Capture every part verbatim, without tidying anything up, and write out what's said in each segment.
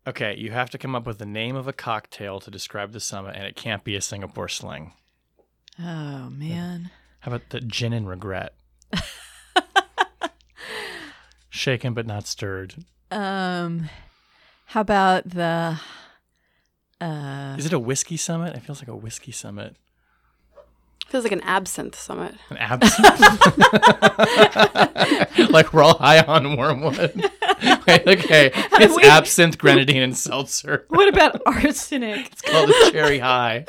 Okay, you have to come up with the name of a cocktail to describe the summit, and it can't be a Singapore sling. Oh, man. How about the gin and regret? Shaken but not stirred. Um, how about the... Uh, Is it a whiskey summit? It feels like a whiskey summit. Feels like an absinthe summit. An absinthe? Like we're all high on wormwood. Wait, okay, it's Wait. absinthe, grenadine, and seltzer. what about arsenic? It's called a cherry high.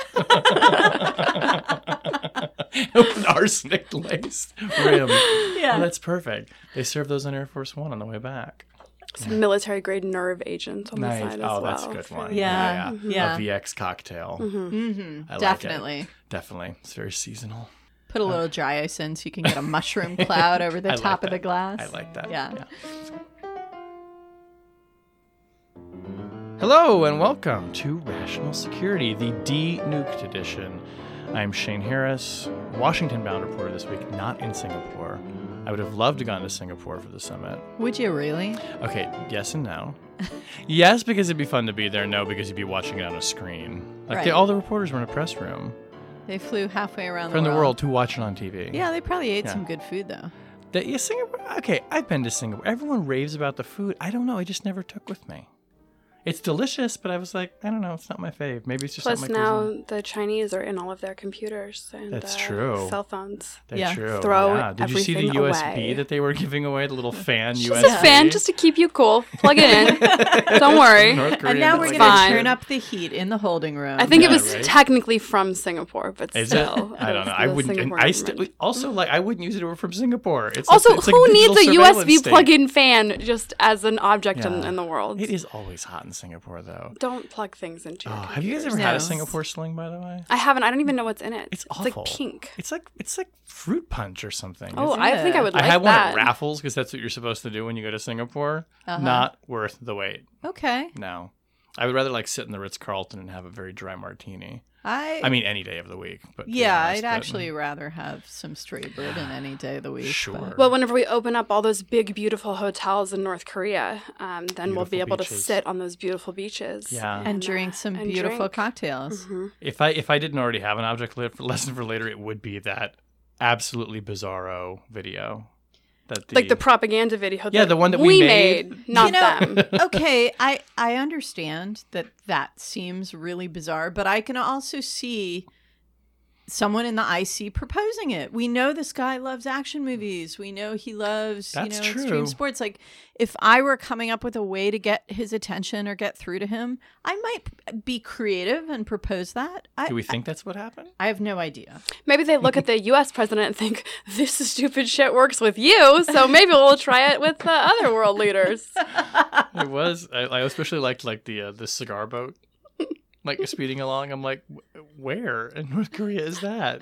With arsenic laced rim. Yeah. Oh, that's perfect. They serve those on Air Force One on the way back. Some military grade nerve agent on Nice. the side as Oh, well. that's a good one. Yeah, yeah. yeah. A V X cocktail. Mm-hmm. I like Definitely. it. Definitely. It's very seasonal. Put a little dry ice in so you can get a mushroom cloud over the I like top of that. the glass. I like that. Yeah. Hello and welcome to Rational Security, the de-nuked edition. I'm Shane Harris, Washington-bound reporter this week, not in Singapore. I would have loved to gone to Singapore for the summit. Would you really? Okay, yes and no. Yes, because it'd be fun to be there. No, because you'd be watching it on a screen. Like they, Right. all the reporters were in a press room They flew halfway around from the the world. world to watch it on T V. Yeah, they probably ate Yeah. some good food, though. That, yeah, Singapore. Okay, I've been to Singapore. Everyone raves about the food. I don't know. It just never took with me. It's delicious, but I was like, I don't know. It's not my fave. Maybe it's just Plus not my now cuisine. the Chinese are in all of their computers and That's uh, true. cell phones. That's Yeah. true. Throw yeah. Did you see the everything U S B away. that they were giving away? The little fan U S B. Just a fan just to keep you cool. Plug it in. Don't worry. North And Korean now was we're like, going to Fine. turn up the heat in the holding room. I think Yeah, it was right? technically from Singapore, but Is it? still. I it don't was know. I the wouldn't. And Singapore I government. st- also like. I wouldn't use it over from Singapore. It's Also, a, it's who a needs digital a U S B surveillance state. plug-in fan just as an object in, Yeah. in the world? It is always hot in Singapore, though. Don't plug things into your Oh, have you guys ever computers. had a No. Singapore sling, by the way? I haven't. I don't even know what's in it. It's It's awful. like pink. It's like it's like fruit punch or something. Oh, It's- I think I would I like had one that. at Raffles because that's what you're supposed to do when you go to Singapore. Uh-huh. Not worth the wait. Okay. No, I would rather like sit in the Ritz Carlton and have a very dry martini. I, I mean, any day of the week. But to be yeah, honest, I'd but- actually rather have some straight bourbon any day of the week. Sure. but- Well, whenever we open up all those big, beautiful hotels in North Korea, um, then we'll be Beautiful able to beaches. sit on those beautiful beaches. Yeah. and uh, drink some and beautiful drink. cocktails. Mhm. If I if I didn't already have an object li- lesson for later, it would be that absolutely bizarro video. That the, Like the propaganda video. Yeah, that the one that we we made. made, not You know- them. Okay, I I understand that that seems really bizarre, but I can also see someone in the I C proposing it. We know this guy loves action movies. We know he loves, That's you know, true. extreme sports. Like if I were coming up with a way to get his attention or get through to him, I might be creative and propose that. I, Do we think that's what happened? I have no idea. Maybe they look at the U S president and think, this stupid shit works with you, so maybe we'll try it with the other world leaders. It was. I, I especially liked like the uh, the cigar boat, like speeding along. I'm like, "Wh- where in North Korea is that?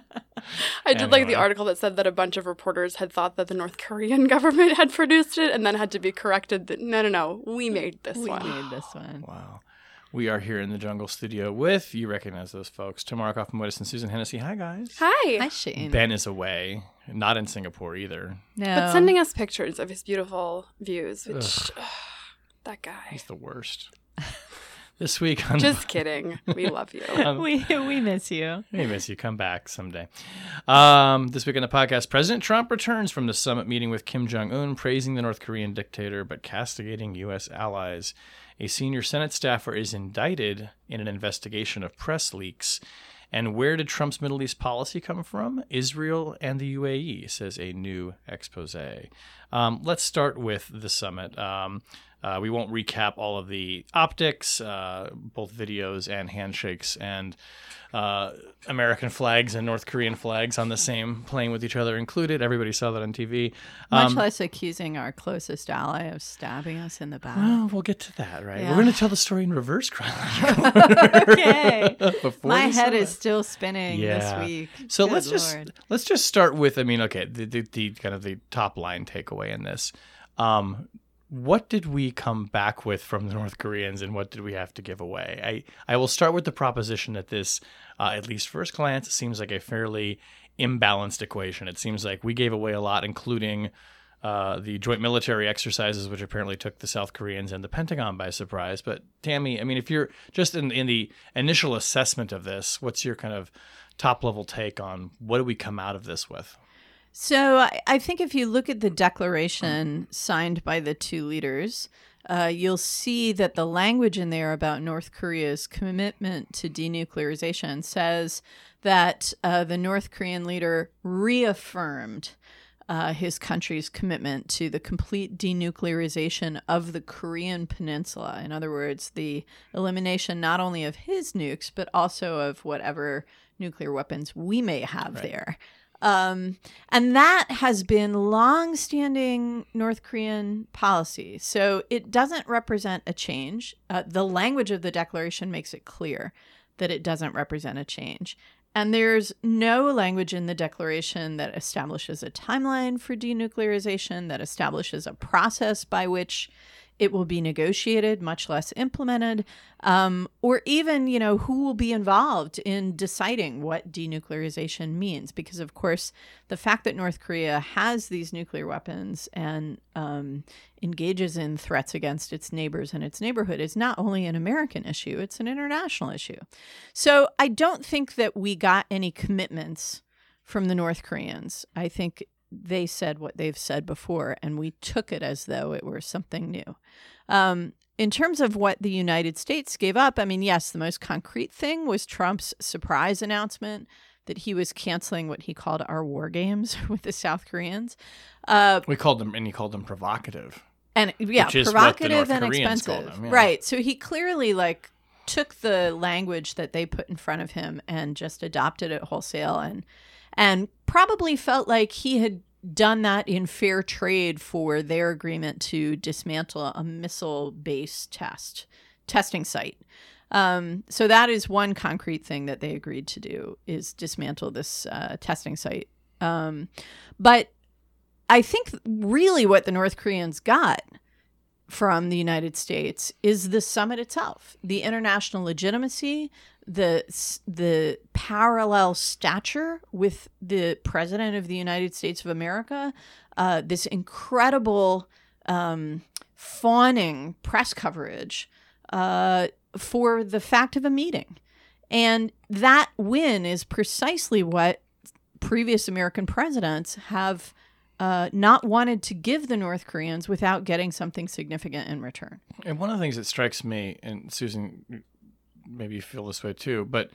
I did like the Anyway. article that said that a bunch of reporters had thought that the North Korean government had produced it and then had to be corrected that, no, no, no, we made this We one. made this one. Wow. We are here in the Jungle Studio with, you recognize those folks, Tamara Kaufman-Wittes and Susan Hennessy. Hi, guys. Hi. Hi, Shane. Ben is away, not in Singapore either. No. But sending us pictures of his beautiful views, which, ugh, that guy. He's the worst. This week on Just kidding. We love you. we we miss you. We miss you. Come back someday. Um, this week on the podcast, President Trump returns from the summit meeting with Kim Jong-un, praising the North Korean dictator but castigating U S allies. A senior Senate staffer is indicted in an investigation of press leaks. And where did Trump's Middle East policy come from? Israel and the U A E, says a new expose. Um, let's start with the summit. Um, uh, we won't recap all of the optics, uh, both videos and handshakes, and uh, American flags and North Korean flags on the same plane with each other included. Everybody saw that on T V. Much Um, less accusing our closest ally of stabbing us in the back. well, we'll get to that, right? Yeah. We're going to tell the story in reverse chronological. Okay. Before My the head summit. is still spinning Yeah. this week. So Good let's just Lord. let's just start with. I mean, okay, the, the, the kind of the top line takeaway in this. Um, what did we come back with from the North Koreans, and what did we have to give away? I I will start with the proposition that this, uh, at least first glance, seems like a fairly imbalanced equation. It seems like we gave away a lot, including uh, the joint military exercises, which apparently took the South Koreans and the Pentagon by surprise. But Tammy, I mean, if you're just in, in the initial assessment of this, what's your kind of top level take on what do we come out of this with? So I, I think if you look at the declaration signed by the two leaders, uh, you'll see that the language in there about North Korea's commitment to denuclearization says that uh, the North Korean leader reaffirmed uh, his country's commitment to the complete denuclearization of the Korean Peninsula. In other words, the elimination not only of his nukes, but also of whatever nuclear weapons we may have Right. there. Um, and that has been long-standing North Korean policy. So it doesn't represent a change. Uh, the language of the declaration makes it clear that it doesn't represent a change. And there's no language in the declaration that establishes a timeline for denuclearization, that establishes a process by which it will be negotiated, much less implemented, um, or even, you know, who will be involved in deciding what denuclearization means. Because, of course, the fact that North Korea has these nuclear weapons and um, engages in threats against its neighbors and its neighborhood is not only an American issue, it's an international issue. So I don't think that we got any commitments from the North Koreans. I think they said what they've said before, and we took it as though it were something new. Um, in terms of what the United States gave up, I mean, yes, the most concrete thing was Trump's surprise announcement that he was canceling what he called our war games with the South Koreans. Uh, We called them, and he called them provocative. and yeah, Which is what the provocative North and Koreans called expensive. them, yeah. Right. So he clearly like took the language that they put in front of him and just adopted it wholesale and and probably felt like he had done that in fair trade for their agreement to dismantle a missile-based test testing site. Um, so that is one concrete thing that they agreed to do, is dismantle this uh, testing site. Um, but I think really what the North Koreans got from the United States is the summit itself, the international legitimacy, the the parallel stature with the President of the United States of America, uh, this incredible um, fawning press coverage uh, for the fact of a meeting. And that win is precisely what previous American presidents have uh, not wanted to give the North Koreans without getting something significant in return. And one of the things that strikes me, and Susan, maybe you feel this way too, but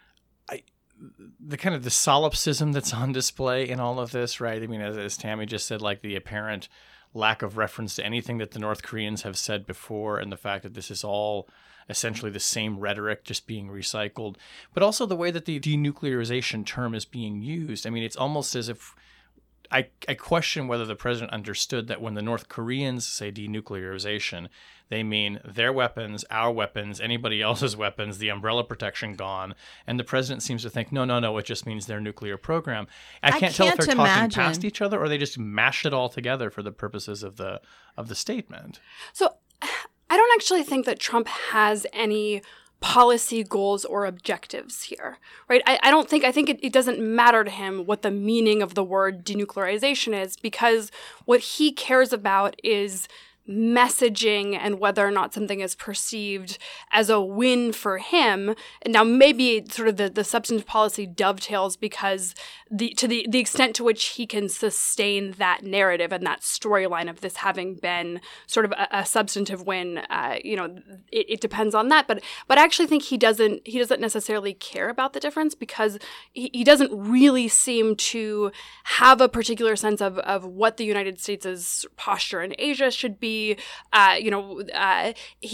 I, the kind of the solipsism that's on display in all of this, right? I mean, as, as Tammy just said, like the apparent lack of reference to anything that the North Koreans have said before, and the fact that this is all essentially the same rhetoric just being recycled, but also the way that the denuclearization term is being used. I mean, it's almost as if I, I question whether the president understood that when the North Koreans say denuclearization, they mean their weapons, our weapons, anybody else's weapons, the umbrella protection gone. And the president seems to think, no, no, no, it just means their nuclear program. I can't, I tell if can't they're imagine. talking past each other or they just mash it all together for the purposes of the of the statement. So I don't actually think that Trump has any policy goals or objectives here, right? I, I don't think, I think it, it doesn't matter to him what the meaning of the word denuclearization is, because what he cares about is messaging and whether or not something is perceived as a win for him. And now maybe sort of the, the substantive policy dovetails because the to the, the extent to which he can sustain that narrative and that storyline of this having been sort of a, a substantive win, uh, you know, it, it depends on that. But but I actually think he doesn't he doesn't necessarily care about the difference, because he, he doesn't really seem to have a particular sense of, of what the United States' posture in Asia should be. Uh, you know, uh,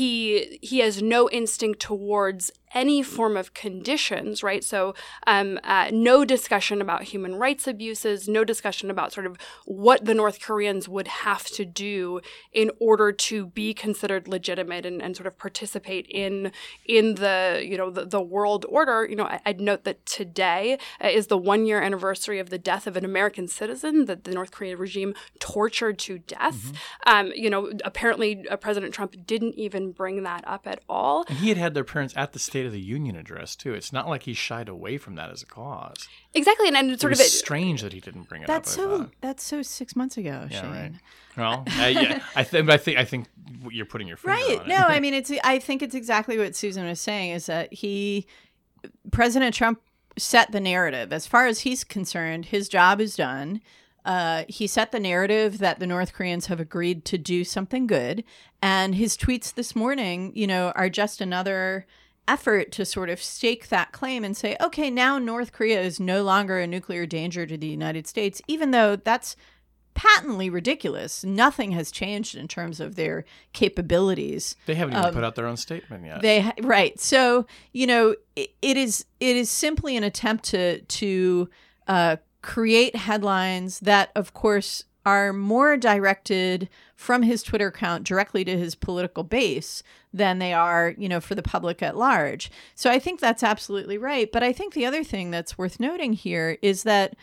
he he has no instinct towards any form of conditions, right? So um, uh, no discussion about human rights abuses, no discussion about sort of what the North Koreans would have to do in order to be considered legitimate and, and sort of participate in in the, you know, the, the world order. You know, I, I'd note that today is the one year anniversary of the death of an American citizen that the North Korean regime tortured to death. Mm-hmm. Um, you know, apparently uh, President Trump didn't even bring that up at all. And he had had their parents at the State State of the Union address, too. It's not like he shied away from that as a cause. Exactly, and, and it's sort it was of it, strange that he didn't bring it That's up. so. That's so six months ago, Yeah, Shane. right. Well, uh, yeah, I think. I think. I think you're putting your finger Right. on it. No, I mean it's. I think it's exactly what Susan was saying. Is that he, President Trump, set the narrative. As far as he's concerned, his job is done. Uh, he set the narrative that the North Koreans have agreed to do something good, and his tweets this morning, you know, are just another effort to sort of stake that claim and say, okay, now North Korea is no longer a nuclear danger to the United States, even though that's patently ridiculous. Nothing has changed in terms of their capabilities. They haven't even Um, put out their own statement yet. They ha- right. So, you know, it, it is it is simply an attempt to to uh, create headlines that, of course, are more directed from his Twitter account directly to his political base than they are, you know, for the public at large. So I think that's absolutely right. But I think the other thing that's worth noting here is that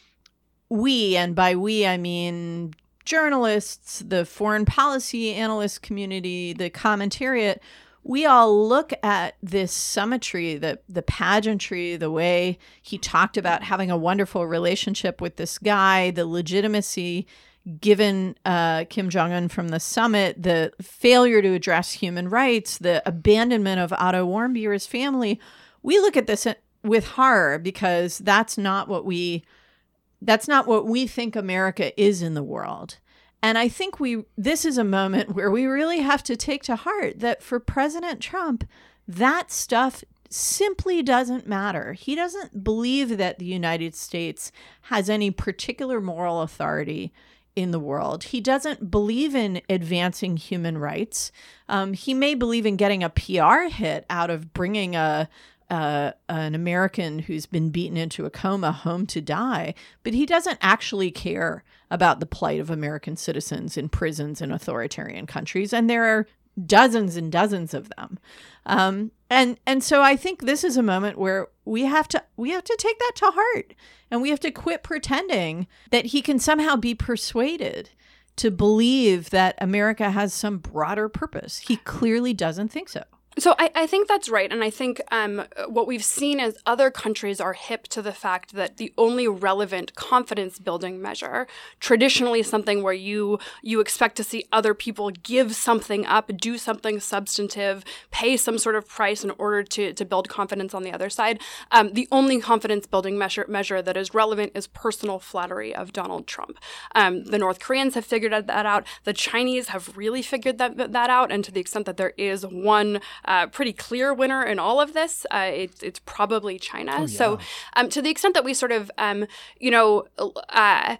we, and by we I mean journalists, the foreign policy analyst community, the commentariat, we all look at this symmetry, the the pageantry, the way he talked about having a wonderful relationship with this guy, the legitimacy given uh, Kim Jong-un from the summit, the failure to address human rights, the abandonment of Otto Warmbier's family. We look at this with horror because that's not what we that's not what we think America is in the world. And I think we this is a moment where we really have to take to heart that for President Trump, that stuff simply doesn't matter. He doesn't believe that the United States has any particular moral authority in the world. He doesn't believe in advancing human rights. Um, he may believe in getting a P R hit out of bringing a Uh, an American who's been beaten into a coma home to die, but he doesn't actually care about the plight of American citizens in prisons in authoritarian countries, and there are dozens and dozens of them. Um, and and so I think this is a moment where we have to we have to take that to heart, and we have to quit pretending that he can somehow be persuaded to believe that America has some broader purpose. He clearly doesn't think so. So I, I think that's right. And I think um, what we've seen is other countries are hip to the fact that the only relevant confidence-building measure, traditionally something where you you expect to see other people give something up, do something substantive, pay some sort of price in order to, to build confidence on the other side, um, the only confidence-building measure, measure that is relevant is personal flattery of Donald Trump. Um, the North Koreans have figured that out. The Chinese have really figured that, that out. And to the extent that there is one Uh, pretty clear winner in all of this, uh, it's it's probably China. Oh, yeah. So um, to the extent that we sort of, um, you know, uh,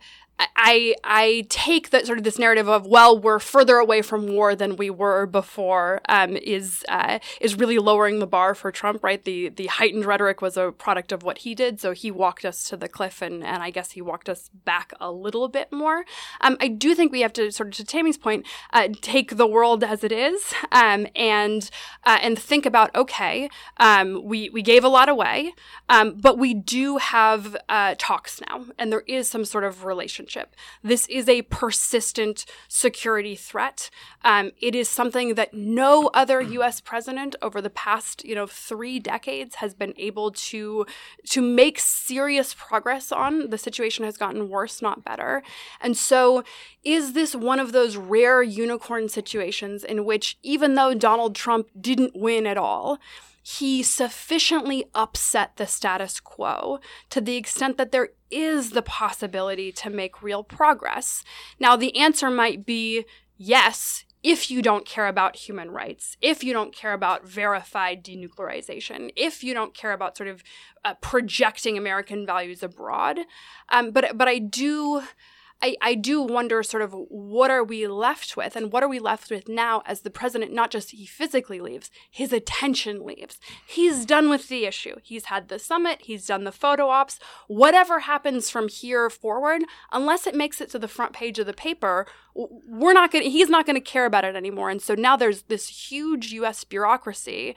I I take that sort of this narrative of, well, we're further away from war than we were before, um, is uh, is really lowering the bar for Trump, right? The the heightened rhetoric was a product of what he did, so he walked us to the cliff, and, and I guess he walked us back a little bit more. Um, I do think we have to sort of, to Tammy's point, uh, take the world as it is, um, and uh, and think about, okay, um, we we gave a lot away, um, but we do have uh, talks now, and there is some sort of relationship. This is a persistent security threat. Um, it is something that no other U S president over the past, you know, three decades has been able to to make serious progress on. The situation has gotten worse, not better. And so, is this one of those rare unicorn situations in which, even though Donald Trump didn't win at all, he sufficiently upset the status quo to the extent that there is the possibility to make real progress? Now, the answer might be yes, if you don't care about human rights, if you don't care about verified denuclearization, if you don't care about sort of uh, projecting American values abroad. Um, but but I do... I, I do wonder sort of what are we left with, and what are we left with now as the president, not just he physically leaves, his attention leaves. He's done with the issue. He's had the summit. He's done the photo ops. Whatever happens from here forward, unless it makes it to the front page of the paper, we're not going. He's not going to care about it anymore. And so now there's this huge U S bureaucracy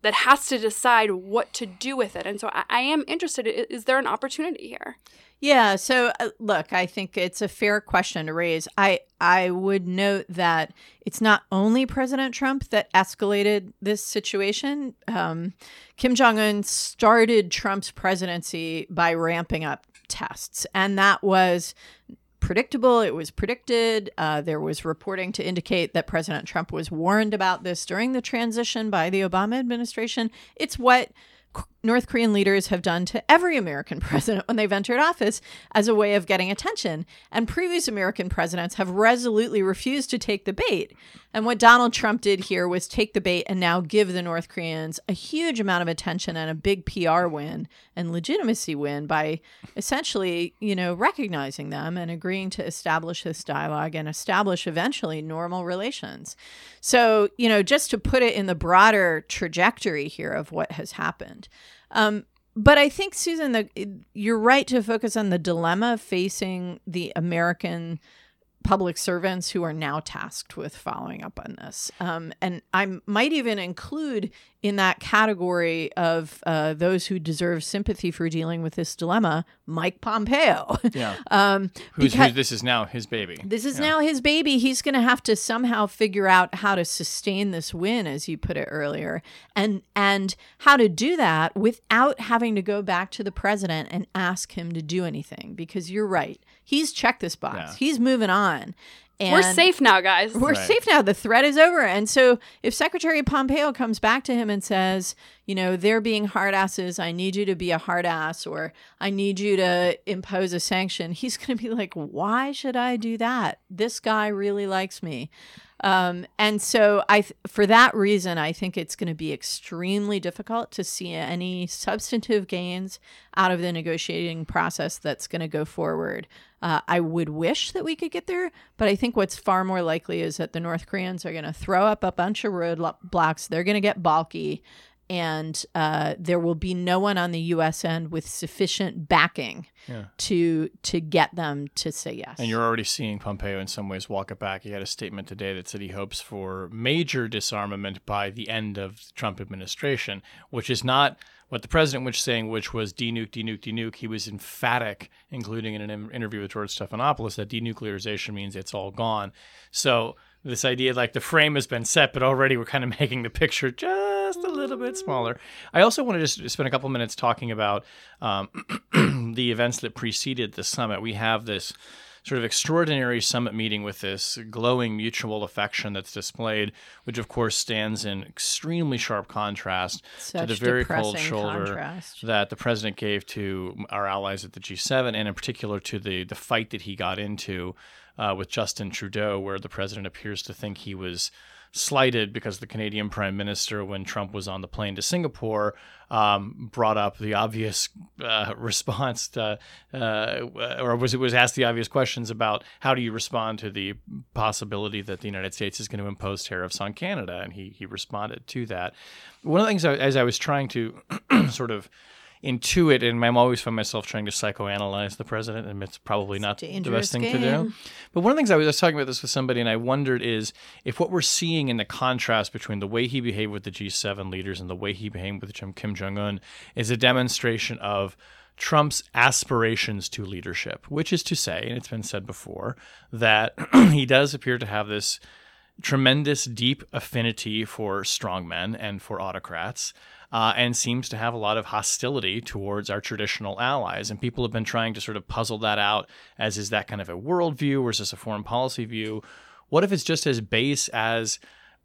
that has to decide what to do with it. And so I, I am interested. Is there an opportunity here? Yeah. So uh, look, I think it's a fair question to raise. I I would note that it's not only President Trump that escalated this situation. Um, Kim Jong-un started Trump's presidency by ramping up tests, and that was predictable. It was predicted. Uh, there was reporting to indicate that President Trump was warned about this during the transition by the Obama administration. It's what North Korean leaders have done to every American president when they've entered office as a way of getting attention. And previous American presidents have resolutely refused to take the bait. And what Donald Trump did here was take the bait and now give the North Koreans a huge amount of attention and a big P R win and legitimacy win by essentially, you know, recognizing them and agreeing to establish this dialogue and establish eventually normal relations. So, you know, just to put it in the broader trajectory here of what has happened. Um, but I think, Susan, the, you're right to focus on the dilemma facing the American public servants who are now tasked with following up on this. Um, and I might even include in that category of uh, those who deserve sympathy for dealing with this dilemma, Mike Pompeo. Yeah. um, Who's, because who's, this is now his baby. This is yeah. now his baby. He's going to have to somehow figure out how to sustain this win, as you put it earlier, and and how to do that without having to go back to the president and ask him to do anything. Because you're right. He's checked this box. Yeah. He's moving on. And we're safe now, guys. We're Right. safe now. The threat is over. And so if Secretary Pompeo comes back to him and says, you know, they're being hard asses, I need you to be a hard ass, or I need you to impose a sanction, he's going to be like, why should I do that? This guy really likes me. Um, and so I, th- for that reason, I think it's going to be extremely difficult to see any substantive gains out of the negotiating process that's going to go forward. Uh, I would wish that we could get there, but I think what's far more likely is that the North Koreans are going to throw up a bunch of roadblocks. They're going to get balky, and uh, there will be no one on the U S end with sufficient backing Yeah. to to get them to say yes. And you're already seeing Pompeo in some ways walk it back. He had a statement today that said he hopes for major disarmament by the end of the Trump administration, which is not what the president was saying, which was denuke, denuke, denuke. He was emphatic, including in an interview with George Stephanopoulos, that denuclearization means it's all gone. So this idea, like the frame has been set, but already we're kind of making the picture just a little bit smaller. I also want to just spend a couple minutes talking about um, the events that preceded the summit. We have this sort of extraordinary summit meeting with this glowing mutual affection that's displayed, which of course stands in extremely sharp contrast Such to the very cold depressing shoulder contrast. that the president gave to our allies at the G seven, and in particular to the, the fight that he got into uh, with Justin Trudeau, where the president appears to think he was slighted because the Canadian Prime Minister, when Trump was on the plane to Singapore, um, brought up the obvious uh, response to, uh, or was it was asked the obvious questions about how do you respond to the possibility that the United States is going to impose tariffs on Canada, and he he responded to that. One of the things I, as I was trying to sort of intuit, and I'm always find myself trying to psychoanalyze the president, and it's probably not the best thing game. to do. But one of the things I was, I was talking about this with somebody, and I wondered is if what we're seeing in the contrast between the way he behaved with the G seven leaders and the way he behaved with Kim Jong-un is a demonstration of Trump's aspirations to leadership, which is to say, and it's been said before, that he does appear to have this tremendous, deep affinity for strongmen and for autocrats, uh, and seems to have a lot of hostility towards our traditional allies. And people have been trying to sort of puzzle that out as, is that kind of a worldview or is this a foreign policy view? What if it's just as base as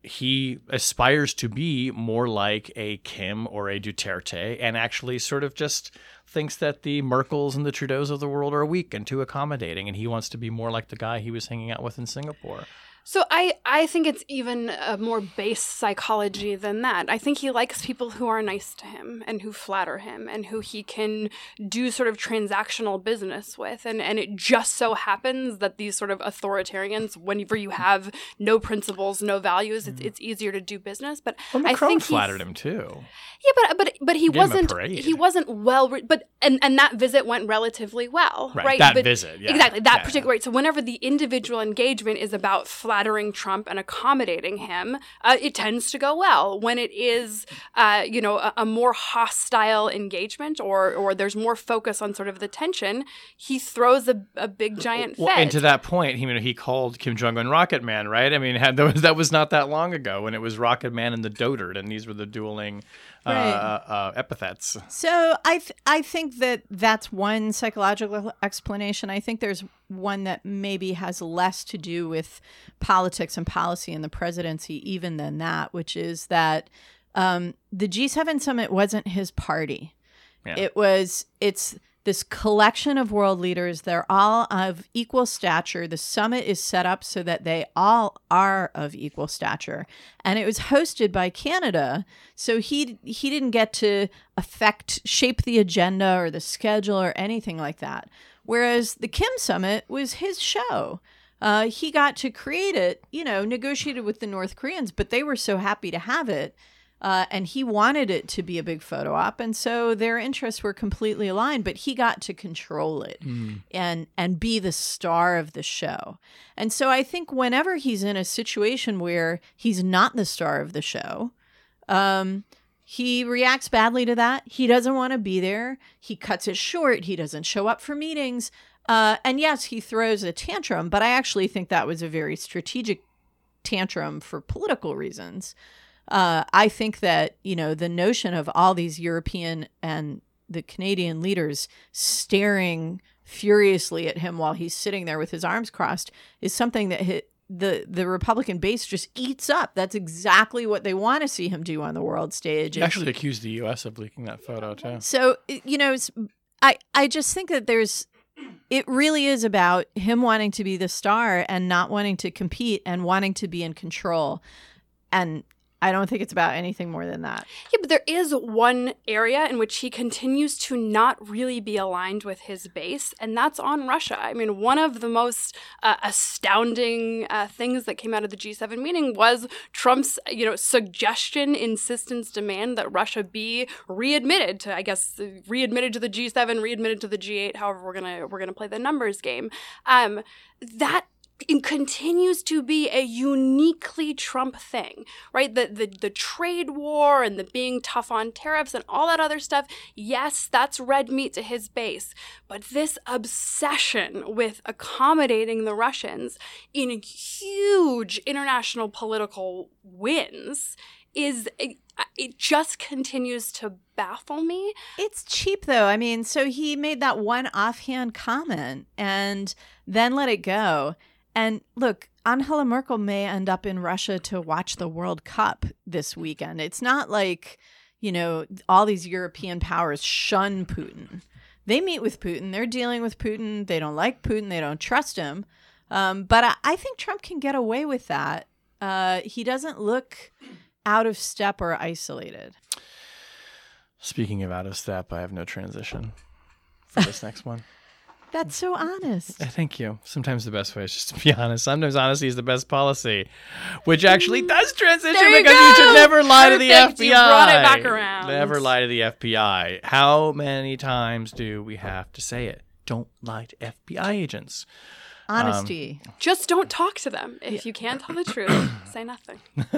he aspires to be more like a Kim or a Duterte and actually sort of just thinks that the Merkels and the Trudeaus of the world are weak and too accommodating, and he wants to be more like the guy he was hanging out with in Singapore? So I, I think it's even a more base psychology than that. I think he likes people who are nice to him and who flatter him and who he can do sort of transactional business with. And, and it just so happens that these sort of authoritarians, whenever you have no principles, no values, it's, it's easier to do business. But Well, I Macron think flattered he's- him too. Yeah, but but but he Give him a wasn't parade. he wasn't well re- but and, and that visit went relatively well, Right, right? that But- visit, yeah. Exactly, that Yeah, particular right. So whenever the individual engagement is about flat flattering Trump and accommodating him, uh, it tends to go well. When it is, uh, you know, a, a more hostile engagement or or there's more focus on sort of the tension, he throws a, a big giant fit. Well, and to that point, he, you know, he called Kim Jong-un Rocket Man, right? I mean, had, that, was, that was not that long ago when it was Rocket Man and the Dotard, and these were the dueling uh, Right. uh, epithets. So I th- I think that that's one psychological explanation. I think there's one that maybe has less to do with politics and policy in the presidency even than that, which is that um, the G seven summit wasn't his party. Yeah. It was it's this collection of world leaders. They're all of equal stature. The summit is set up so that they all are of equal stature. And it was hosted by Canada. So he he didn't get to affect, shape the agenda or the schedule or anything like that. Whereas the Kim summit was his show. Uh, he got to create it, you know, negotiated with the North Koreans, but they were so happy to have it. Uh, and he wanted it to be a big photo op, and so their interests were completely aligned. But he got to control it Mm. and and be the star of the show. And so I think whenever he's in a situation where he's not the star of the show, um, he reacts badly to that. He doesn't want to be there. He cuts it short. He doesn't show up for meetings. Uh, and yes, he throws a tantrum. But I actually think that was a very strategic tantrum for political reasons. Uh, I think that, you know, the notion of all these European and the Canadian leaders staring furiously at him while he's sitting there with his arms crossed is something that hit the, the Republican base just eats up. That's exactly what they want to see him do on the world stage. He actually accused the U S of leaking that photo, too. So, you know, it's, I, I just think that there's, it really is about him wanting to be the star and not wanting to compete and wanting to be in control. And I don't think it's about anything more than that. Yeah, but there is one area in which he continues to not really be aligned with his base, and that's on Russia. I mean, one of the most uh, astounding uh, things that came out of the G seven meeting was Trump's, you know, suggestion, insistence, demand that Russia be readmitted to, I guess, readmitted to the G seven, readmitted to the G eight. However, we're gonna we're gonna play the numbers game. Um, that. It continues to be a uniquely Trump thing, right? The, the the trade war and the being tough on tariffs and all that other stuff, yes, that's red meat to his base. But this obsession with accommodating the Russians in huge international political wins is, it, it just continues to baffle me. It's cheap, though. I mean, so he made that one offhand comment and then let it go. And look, Angela Merkel may end up in Russia to watch the World Cup this weekend. It's not like, you know, all these European powers shun Putin. They meet with Putin. They're dealing with Putin. They don't like Putin. They don't trust him. Um, but I, I think Trump can get away with that. Uh, he doesn't look out of step or isolated. Speaking of out of step, I have no transition for this next one. That's so honest. Thank you. Sometimes the best way is just to be honest. Sometimes honesty is the best policy, which actually does transition There you because go. you should never lie to the Perfect. F B I. You brought it back around. Never lie to the F B I. How many times do we have to say it? Don't lie to F B I agents. Honesty. Um, Just don't talk to them. If you can't tell the truth, say nothing.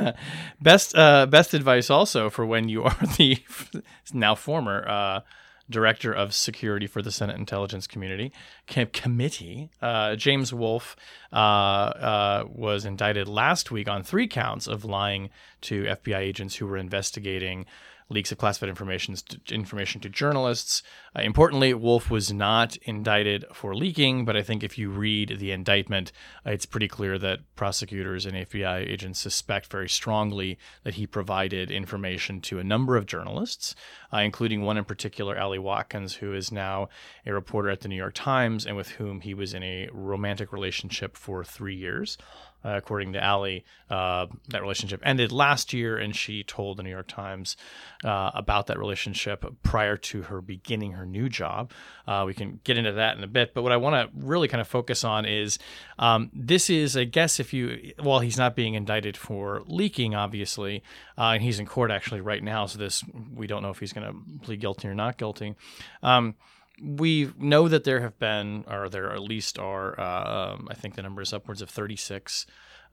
best uh, best advice also for when you are the now former uh, Director of Security for the Senate Intelligence Community Com- Committee. Uh, James Wolfe uh, uh, was indicted last week on three counts of lying to F B I agents who were investigating leaks of classified information to, information to journalists. Uh, importantly, Wolfe was not indicted for leaking, but I think if you read the indictment, uh, it's pretty clear that prosecutors and F B I agents suspect very strongly that he provided information to a number of journalists, uh, including one in particular, Ali Watkins, who is now a reporter at the New York Times and with whom he was in a romantic relationship for three years. Uh, according to Ali, uh, that relationship ended last year, and she told the New York Times uh, about that relationship prior to her beginning her new job. Uh, we can get into that in a bit, but what I want to really kind of focus on is um, this is, I guess, if you, well, he's not being indicted for leaking, obviously, uh, and he's in court actually right now, so this, we don't know if he's going to plead guilty or not guilty. Um, We know that there have been, or there at least are, uh, um, I think the number is upwards of thirty-six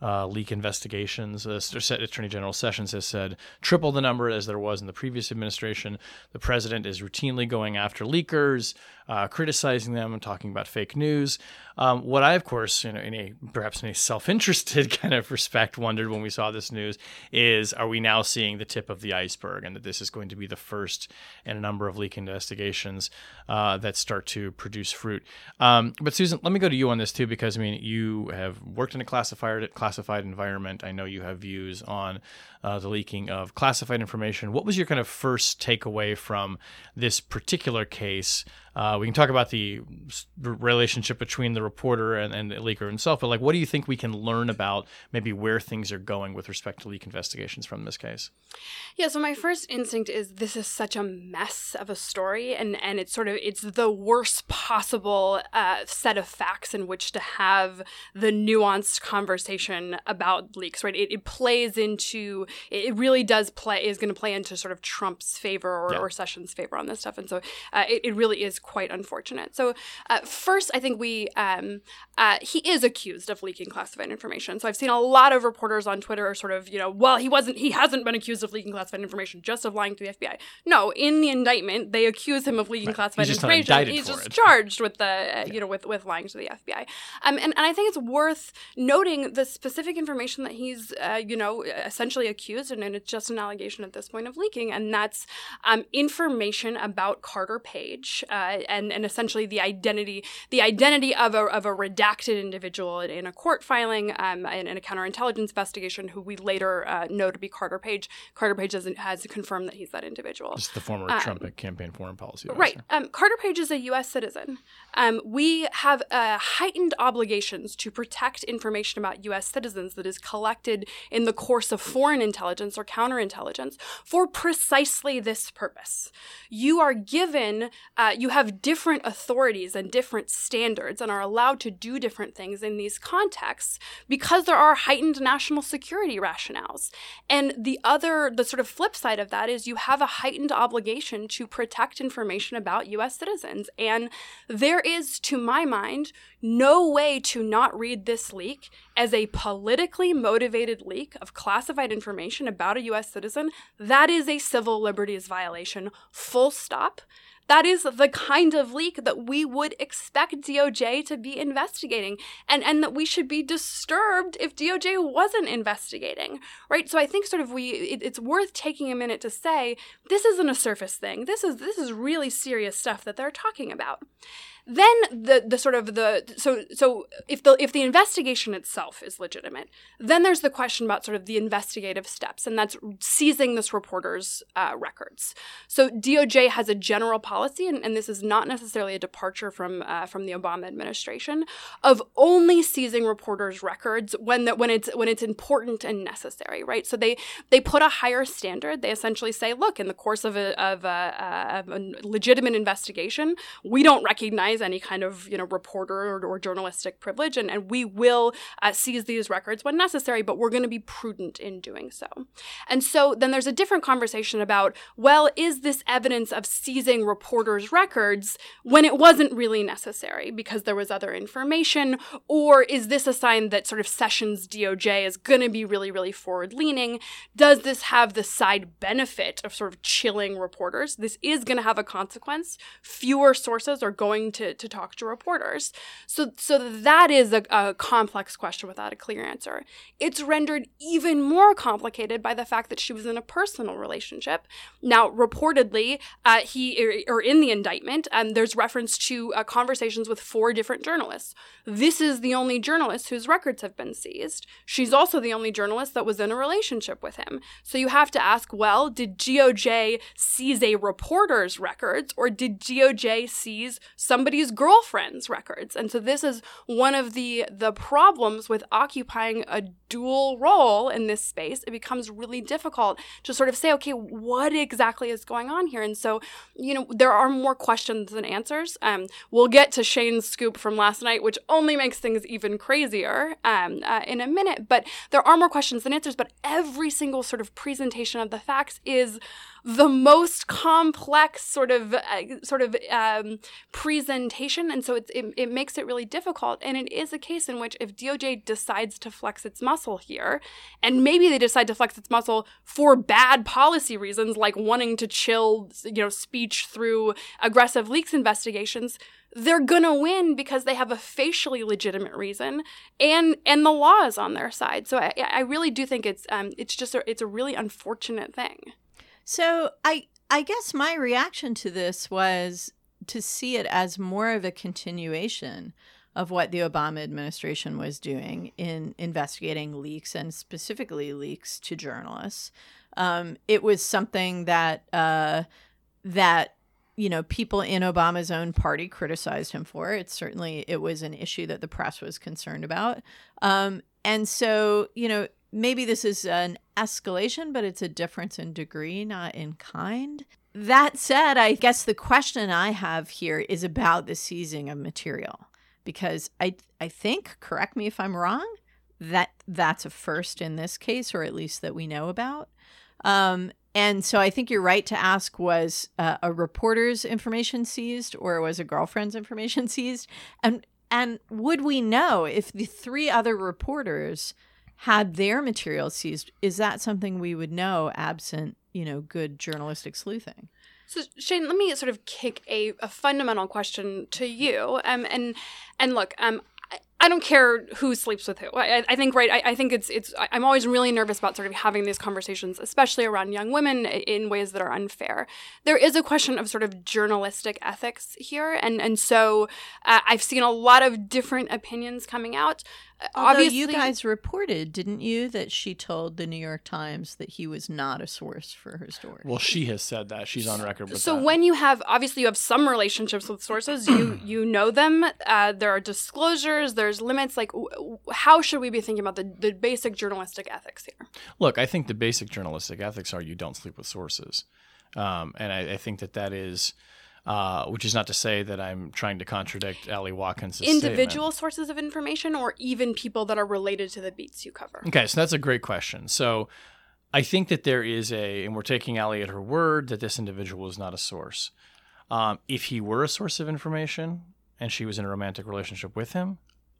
uh, leak investigations. Uh, Attorney General Sessions has said triple the number as there was in the previous administration. The president is routinely going after leakers, uh, criticizing them and talking about fake news. Um, what I, of course, you know, in a perhaps in a self-interested kind of respect, wondered when we saw this news is, are we now seeing the tip of the iceberg, and that this is going to be the first in a number of leak investigations uh, that start to produce fruit? Um, but Susan, let me go to you on this too, because I mean, you have worked in a classified classified environment. I know you have views on uh, the leaking of classified information. What was your kind of first takeaway from this particular case? Uh, we can talk about the relationship between the reporter and, and the leaker himself, but like, what do you think we can learn about maybe where things are going with respect to leak investigations from this case? Yeah, so my first instinct is this is such a mess of a story, and, and it's sort of, it's the worst possible uh, set of facts in which to have the nuanced conversation about leaks, right? It, it plays into, it really does play, is going to play into sort of Trump's favor or, yeah. or Sessions' favor on this stuff. And so uh, it, it really is quite unfortunate. So uh, first, I think we, um, uh, he is accused of leaking classified information. So I've seen a lot of reporters on Twitter sort of, you know, well, he wasn't, he hasn't been accused of leaking classified information, just of lying to the F B I. No, in the indictment, they accuse him of leaking right. classified He's information. He's just it. charged with the, uh, you know, with, with lying to the F B I. Um, and, and I think it's worth noting the specific information that he's, uh, you know, essentially accused, and, and it's just an allegation at this point of leaking, and that's um, information about Carter Page, uh, and, and essentially the identity, the identity of a, of a redacted individual in, in a court filing, um, in, in a counterintelligence investigation, who we later uh, know to be Carter Page. Carter Page has, has confirmed that he's that individual. Just the former um, Trump campaign foreign policy officer. Right. Um, Carter Page is a U S citizen. Um, we have uh, heightened obligations to protect information about U S citizens that is collected in the course of foreign intelligence or counterintelligence for precisely this purpose. You are given, uh, you have different authorities and different standards and are allowed to do different things in these contexts because there are heightened national security rationales. And the other, the sort of flip side of that is you have a heightened obligation to protect information about U S citizens. And there is, to my mind, no way to not read this leak as a politically motivated leak of classified information about a U S citizen. That is a civil liberties violation, full stop. That is the kind of leak that we would expect D O J to be investigating, and, and that we should be disturbed if D O J wasn't investigating, right? So I think sort of we, it, it's worth taking a minute to say, this isn't a surface thing. This is, this is really serious stuff that they're talking about. Then the the sort of the so so if the if the investigation itself is legitimate, then there's the question about sort of the investigative steps, and that's seizing this reporter's uh, records. So D O J has a general policy, and, and this is not necessarily a departure from uh, from the Obama administration, of only seizing reporters' records when the, when it's when it's important and necessary, right? So they they put a higher standard. They essentially say, look, in the course of a of a, uh, of a legitimate investigation, we don't recognize any kind of, you know, reporter or, or journalistic privilege, and, and we will uh, seize these records when necessary, but we're going to be prudent in doing so. And so then there's a different conversation about, well, is this evidence of seizing reporters' records when it wasn't really necessary because there was other information, or is this a sign that sort of Sessions D O J is going to be really, really forward-leaning? Does this have the side benefit of sort of chilling reporters? This is going to have a consequence. Fewer sources are going to To, to talk to reporters. So so that is a, a complex question without a clear answer. It's rendered even more complicated by the fact that she was in a personal relationship. Now, reportedly, uh, he, or, or in the indictment, um, there's reference to uh, conversations with four different journalists. This is the only journalist whose records have been seized. She's also the only journalist that was in a relationship with him. So you have to ask, well, did D O J seize a reporter's records, or did D O J seize somebody somebody's girlfriend's records? And so this is one of the the problems with occupying a dual role in this space. It becomes really difficult to sort of say, okay, what exactly is going on here? And so, you know, there are more questions than answers. Um, we'll get to Shane's scoop from last night, which only makes things even crazier um, uh, in a minute. But there are more questions than answers. But every single sort of presentation of the facts is the most complex sort of uh, sort of um, presentation implementation, and so it, it, it makes it really difficult. And it is a case in which if D O J decides to flex its muscle here, and maybe they decide to flex its muscle for bad policy reasons, like wanting to chill, you know, speech through aggressive leaks investigations, they're gonna win because they have a facially legitimate reason, and and the law is on their side. So I, I really do think it's um it's just a, it's a really unfortunate thing. So I I guess my reaction to this was to see it as more of a continuation of what the Obama administration was doing in investigating leaks, and specifically leaks to journalists. Um, it was something that uh, that. you know, people in Obama's own party criticized him for. It certainly, it was an issue that the press was concerned about. Um, and so, you know, maybe this is an escalation, but it's a difference in degree, not in kind. That said, I guess the question I have here is about the seizing of material, because I, I think, correct me if I'm wrong, that that's a first in this case, or at least that we know about. Um, And so I think you're right to ask, was uh, a reporter's information seized, or was a girlfriend's information seized? And and would we know if the three other reporters had their material seized? Is that something we would know absent, you know, good journalistic sleuthing? So Shane, let me sort of kick a, a fundamental question to you. Um, and and look, um, I don't care who sleeps with who. I, I think, right, I, I think it's, it's, I'm always really nervous about sort of having these conversations, especially around young women, in ways that are unfair. There is a question of sort of journalistic ethics here. And, and so uh, I've seen a lot of different opinions coming out. Although Obviously, you guys reported, didn't you, that she told the New York Times that he was not a source for her story? Well, she has said that. She's on record with so that. So when you have, obviously you have some relationships with sources, you you know them, uh, there are disclosures, there's limits. Like, w- how should we be thinking about the, the basic journalistic ethics here? Look, I think the basic journalistic ethics are you don't sleep with sources. Um, and I, I think that that is... Uh, which is not to say that I'm trying to contradict Ali Watkins' individual statement. Sources of information, or even people that are related to the beats you cover? Okay, so that's a great question. So I think that there is a, and we're taking Ali at her word, that this individual is not a source. Um, if he were a source of information and she was in a romantic relationship with him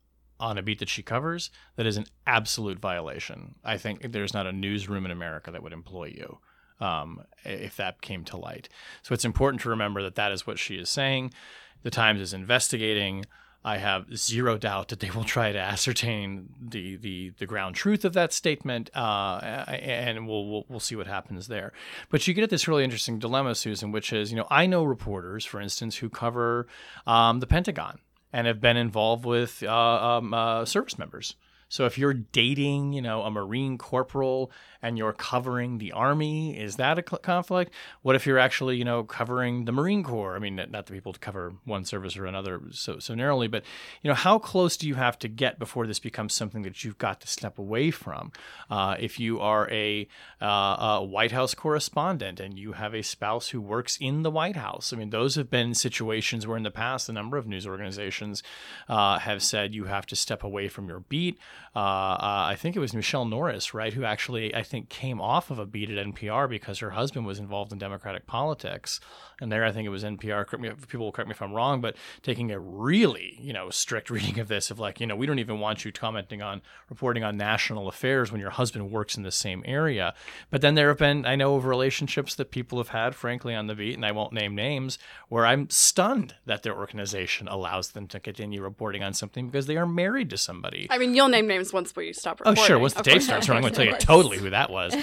on a beat that she covers, that is an absolute violation. I think there's not a newsroom in America that would employ you. Um, if that came to light. So it's important to remember that that is what she is saying. The Times is investigating. I have zero doubt that they will try to ascertain the the, the ground truth of that statement, uh, and we'll, we'll we'll see what happens there. But you get at this really interesting dilemma, Susan, which is, you know, I know reporters, for instance, who cover um, the Pentagon and have been involved with uh, um, uh, service members. So if you're dating, you know, a Marine corporal and you're covering the Army, is that a conflict? What if you're actually, you know, covering the Marine Corps? I mean, not the people to cover one service or another so so narrowly, but, you know, how close do you have to get before this becomes something that you've got to step away from? Uh, if you are a, uh, a White House correspondent and you have a spouse who works in the White House, I mean, those have been situations where in the past a number of news organizations uh, have said you have to step away from your beat. Uh, uh, I think it was Michelle Norris, right, who actually, I think, came off of a beat at N P R because her husband was involved in Democratic politics. And there, I think it was N P R, correct me, people will correct me if I'm wrong, but taking a really, you know, strict reading of this, of like, you know, we don't even want you commenting on, reporting on national affairs when your husband works in the same area. But then there have been, I know of relationships that people have had, frankly, on the beat, and I won't name names, where I'm stunned that their organization allows them to continue reporting on something because they are married to somebody. I mean, you'll name names once we stop recording. Oh, sure. Once the day starts, I'm going to tell you totally who that was.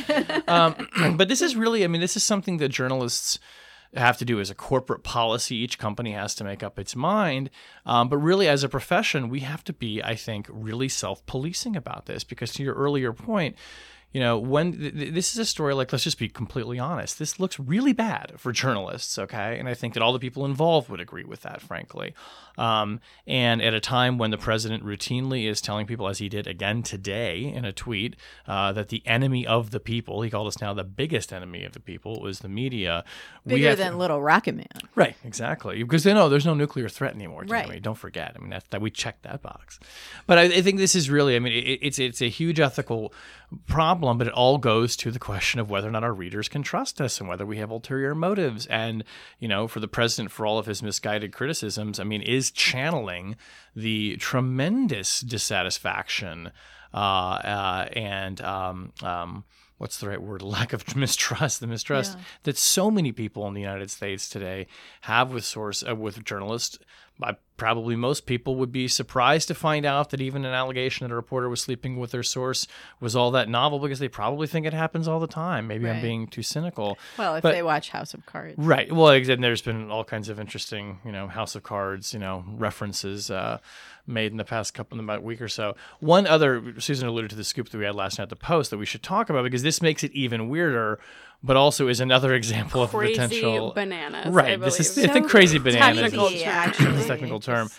Um, but this is really, I mean, this is something that journalists have to do as a corporate policy. Each company has to make up its mind. Um, but really, as a profession, we have to be, I think, really self-policing about this, because to your earlier point, you know, when th- th- this is a story, like, let's just be completely honest, this looks really bad for journalists, okay? And I think that all the people involved would agree with that, frankly. Um, and at a time when the president routinely is telling people, as he did again today in a tweet, uh, that the enemy of the people, he called us now the biggest enemy of the people, was the media. Bigger than to, Little Rocket Man. Right, exactly. Because they know there's no nuclear threat anymore. Right. Tammy. Don't forget. I mean, that, that we checked that box. But I, I think this is really, I mean, it, it's it's a huge ethical problem. problem, but it all goes to the question of whether or not our readers can trust us and whether we have ulterior motives. And, you know, for the president, for all of his misguided criticisms, I mean, is channeling the tremendous dissatisfaction uh, uh, and um, um, what's the right word? Lack of mistrust, the mistrust yeah. that so many people in the United States today have with source uh, with journalists. I, probably most people would be surprised to find out that even an allegation that a reporter was sleeping with their source was all that novel, because they probably think it happens all the time. Maybe right. I'm being too cynical. Well, if but, they watch House of Cards. Right. Well, and there's been all kinds of interesting, you know, House of Cards, you know, references uh, made in the past couple, in about a week or so. One other, Susan alluded to the scoop that we had last night at the Post that we should talk about, because this makes it even weirder, but also is another example crazy of potential bananas. Right. I this is so I think crazy bananas. Technical is, term. is technical term.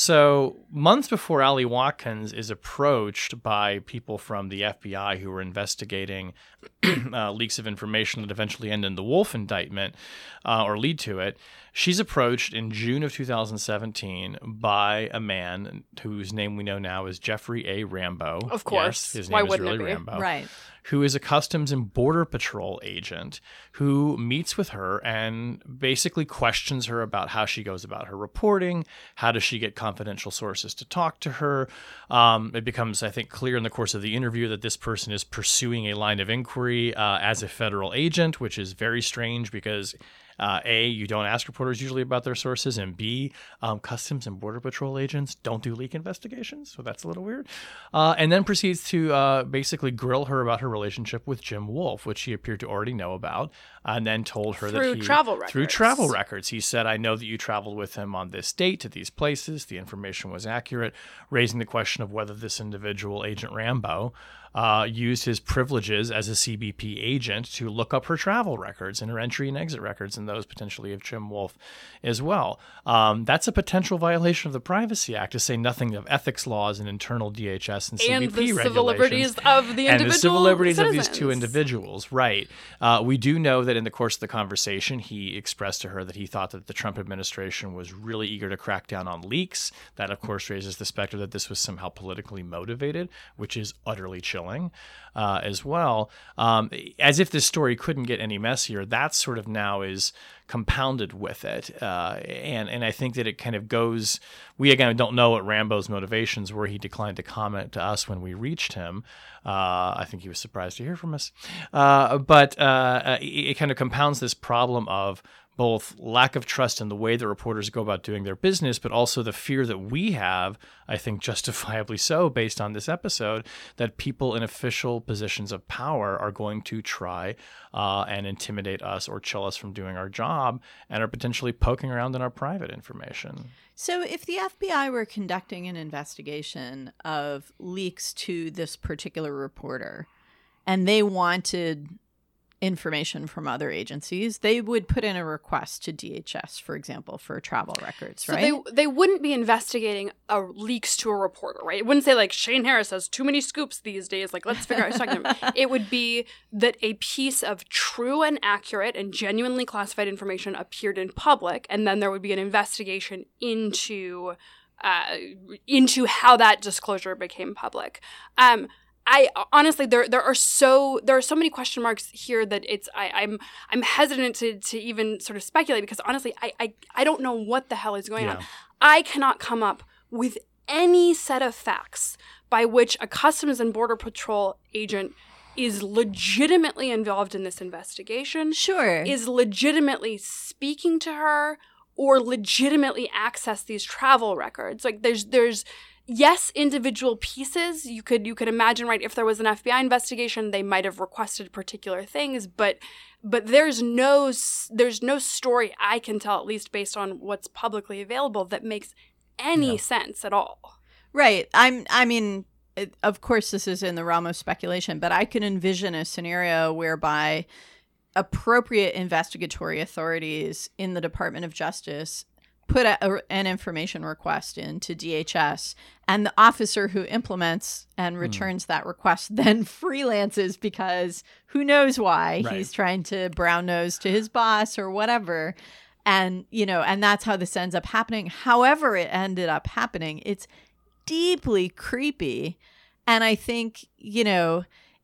So months before Ali Watkins is approached by people from the F B I who were investigating uh, leaks of information that eventually end in the Wolf indictment uh, or lead to it, she's approached in June of two thousand seventeen by a man whose name we know now is Jeffrey A. Rambo. Of course. Yes, his name Why is wouldn't really it be? Rambo. Right. Who is a Customs and Border Patrol agent who meets with her and basically questions her about how she goes about her reporting, how does she get confidential sources to talk to her. Um, it becomes, I think, clear in the course of the interview that this person is pursuing a line of inquiry uh, as a federal agent, which is very strange because Uh, A, you don't ask reporters usually about their sources, and B, um, Customs and Border Patrol agents don't do leak investigations, so that's a little weird. Uh, and then proceeds to uh, basically grill her about her relationship with Jim Wolf, which he appeared to already know about, and then told her through that he... travel records. Through travel records. He said, I know that you traveled with him on this date to these places. The information was accurate, raising the question of whether this individual, Agent Rambo, Uh, used his privileges as a C B P agent to look up her travel records and her entry and exit records, and those potentially of Jim Wolf as well. Um, that's a potential violation of the Privacy Act, to say nothing of ethics laws and internal D H S and C B P and the regulations. civil liberties of the individual And the civil liberties citizens. of these two individuals, right. Uh, we do know that in the course of the conversation, he expressed to her that he thought that the Trump administration was really eager to crack down on leaks. That, of course, raises the specter that this was somehow politically motivated, which is utterly chilling. Uh, as well, um, as if this story couldn't get any messier. That sort of now is compounded with it, uh, and and I think that it kind of goes. We again don't know what Rambo's motivations were. He declined to comment to us when we reached him. Uh, I think he was surprised to hear from us, uh, but uh, it, it kind of compounds this problem of both lack of trust in the way that reporters go about doing their business, but also the fear that we have, I think justifiably so, based on this episode, that people in official positions of power are going to try uh, and intimidate us or chill us from doing our job and are potentially poking around in our private information. So if the F B I were conducting an investigation of leaks to this particular reporter and they wanted information from other agencies, they would put in a request to D H S, for example, for travel records, so right? they they wouldn't be investigating a leaks to a reporter, right? It wouldn't say like Shane Harris has too many scoops these days, like let's figure out who's talking to him. It would be that a piece of true and accurate and genuinely classified information appeared in public, and then there would be an investigation into uh, into how that disclosure became public. Um, I honestly, there there are so there are so many question marks here that it's I, I'm I'm hesitant to to even sort of speculate, because honestly, I I, I don't know what the hell is going yeah. on. I cannot come up with any set of facts by which a Customs and Border Patrol agent is legitimately involved in this investigation. Sure, is legitimately speaking to her or legitimately access these travel records. Like there's there's. Yes, individual pieces. You could you could imagine, right, if there was an F B I investigation, they might have requested particular things, but but there's no there's no story I can tell, at least based on what's publicly available, that makes any no. sense at all. Right. I'm I mean, it, of course this is in the realm of speculation, but I can envision a scenario whereby appropriate investigatory authorities in the Department of Justice put a, a, an information request into D H S, and the officer who implements and returns mm. that request then freelances because who knows why right. he's trying to brown nose to his boss or whatever. And, you know, and that's how this ends up happening. However it ended up happening, it's deeply creepy. And I think, you know,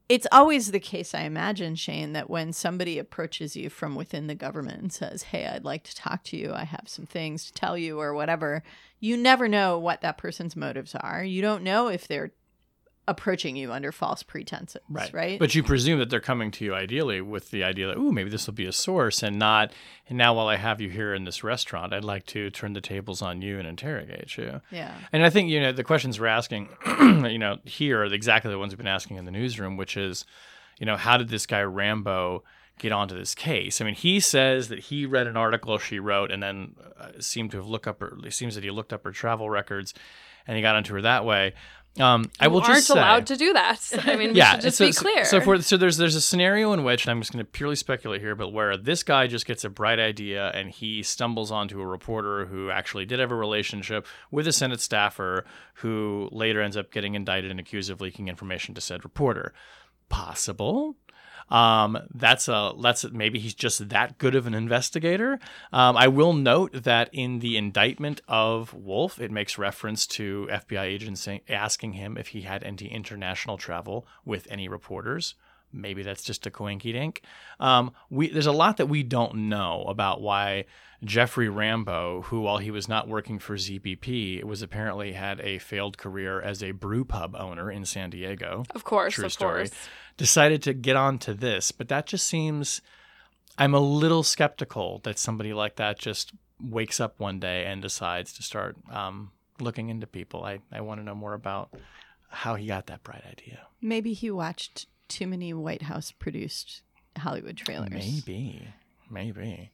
it's always the case, I imagine, Shane, that when somebody approaches you from within the government and says, hey, I'd like to talk to you, I have some things to tell you or whatever, you never know what that person's motives are. You don't know if they're approaching you under false pretenses, right? right? But you presume that they're coming to you ideally with the idea that, ooh, maybe this will be a source, and not, and now while I have you here in this restaurant, I'd like to turn the tables on you and interrogate you. Yeah. And I think, you know, the questions we're asking, you know, here are exactly the ones we've been asking in the newsroom, which is, you know, how did this guy Rambo get onto this case? I mean, he says that he read an article she wrote and then uh, seemed to have looked up her, it seems that he looked up her travel records and he got onto her that way. Um, I will you just aren't say, allowed to do that. I mean, we yeah, should just so, be clear. So, for, so there's there's a scenario in which, and I'm just going to purely speculate here, but where this guy just gets a bright idea and he stumbles onto a reporter who actually did have a relationship with a Senate staffer who later ends up getting indicted and accused of leaking information to said reporter. Possible. Um, that's a that's maybe he's just that good of an investigator. Um, I will note that in the indictment of Wolf, it makes reference to F B I agents saying, asking him if he had any international travel with any reporters. Maybe that's just a coinky dink. Um, we there's a lot that we don't know about why Jeffrey Rambo, who while he was not working for Z B P, was apparently had a failed career as a brew pub owner in San Diego. Of course, True of story. course. Decided to get on to this, but that just seems, I'm a little skeptical that somebody like that just wakes up one day and decides to start um, looking into people. I, I want to know more about how he got that bright idea. Maybe he watched too many White House produced Hollywood trailers. Maybe, maybe.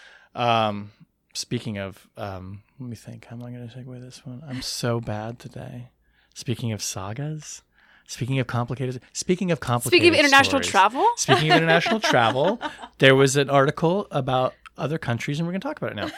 Um, speaking of, um, let me think, how am I going to segue this one? I'm so bad today. Speaking of sagas. Speaking of complicated, speaking of complicated, speaking of international stories, travel, speaking of international travel, there was an article about other countries, and we're going to talk about it now.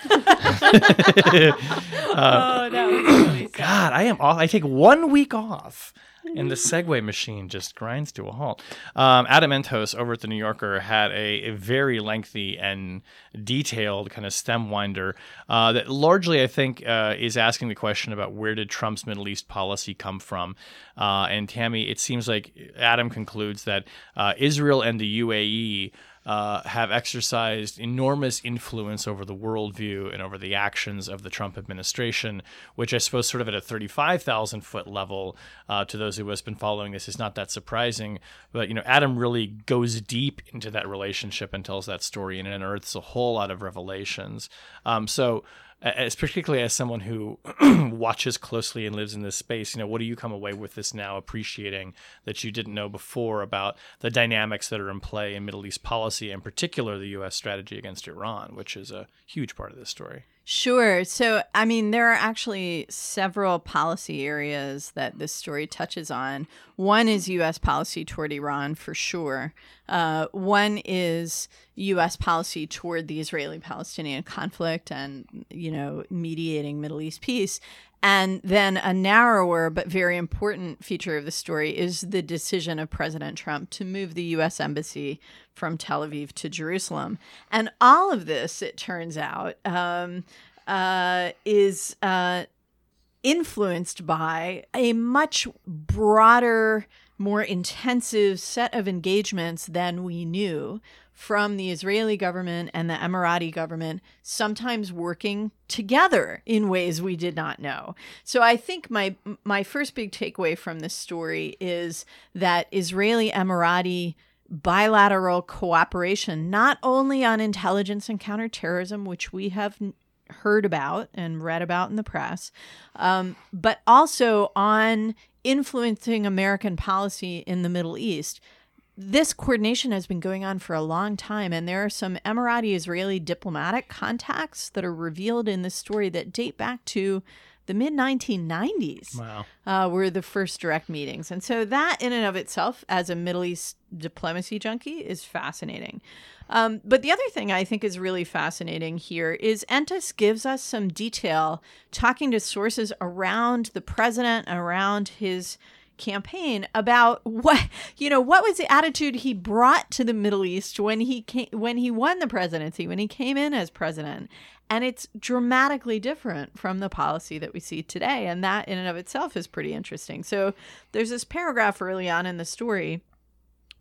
uh, Oh, that was really sad. God, I am off. I take one week off, and the Segway machine just grinds to a halt. Um, Adam Entos over at the New Yorker had a, a very lengthy and detailed kind of stem winder uh, that largely, I think, uh, is asking the question about where did Trump's Middle East policy come from. Uh, and Tammy, it seems like Adam concludes that uh, Israel and the U A E Uh, have exercised enormous influence over the worldview and over the actions of the Trump administration, which I suppose sort of at a thirty-five thousand foot level uh, to those who have been following this is not that surprising. But, you know, Adam really goes deep into that relationship and tells that story and unearths a whole lot of revelations. Um, so as particularly as someone who watches closely and lives in this space, you know, what do you come away with this now appreciating that you didn't know before about the dynamics that are in play in Middle East policy, in particular the U S strategy against Iran, which is a huge part of this story? Sure. So, I mean, there are actually several policy areas that this story touches on. One is U S policy toward Iran, for sure. Uh, one is U S policy toward the Israeli-Palestinian conflict and, you know, mediating Middle East peace. And then a narrower but very important feature of the story is the decision of President Trump to move the U S embassy from Tel Aviv to Jerusalem. And all of this, it turns out, um, uh, is uh, influenced by a much broader, more intensive set of engagements than we knew from the Israeli government and the Emirati government, sometimes working together in ways we did not know. So I think my my first big takeaway from this story is that Israeli-Emirati bilateral cooperation, not only on intelligence and counterterrorism, which we have heard about and read about in the press, um, but also on influencing American policy in the Middle East. This coordination has been going on for a long time, and there are some Emirati-Israeli diplomatic contacts that are revealed in this story that date back to the mid nineteen nineties. Wow. Uh, were the first direct meetings. And so that in and of itself, as a Middle East diplomacy junkie, is fascinating. Um, but the other thing I think is really fascinating here is Entos gives us some detail, talking to sources around the president, around his campaign, about what, you know, what was the attitude he brought to the Middle East when he came, when he won the presidency, when he came in as president. And it's dramatically different from the policy that we see today. And that in and of itself is pretty interesting. So there's this paragraph early on in the story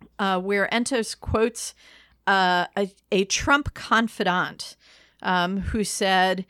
uh, where Entos quotes uh, a, a Trump confidant um, who said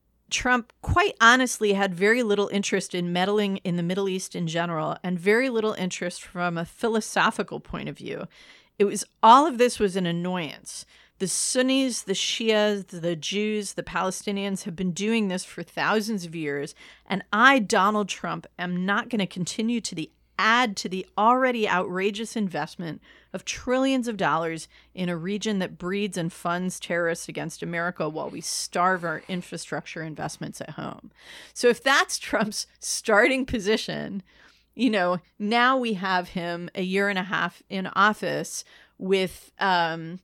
Trump quite honestly had very little interest in meddling in the Middle East in general and very little interest from a philosophical point of view. It was all of this was an annoyance. The Sunnis, the Shias, the Jews, the Palestinians have been doing this for thousands of years, and I, Donald Trump, am not going to continue to the add to the already outrageous investment of trillions of dollars in a region that breeds and funds terrorists against America while we starve our infrastructure investments at home. So if that's Trump's starting position, you know, now we have him a year and a half in office with, um,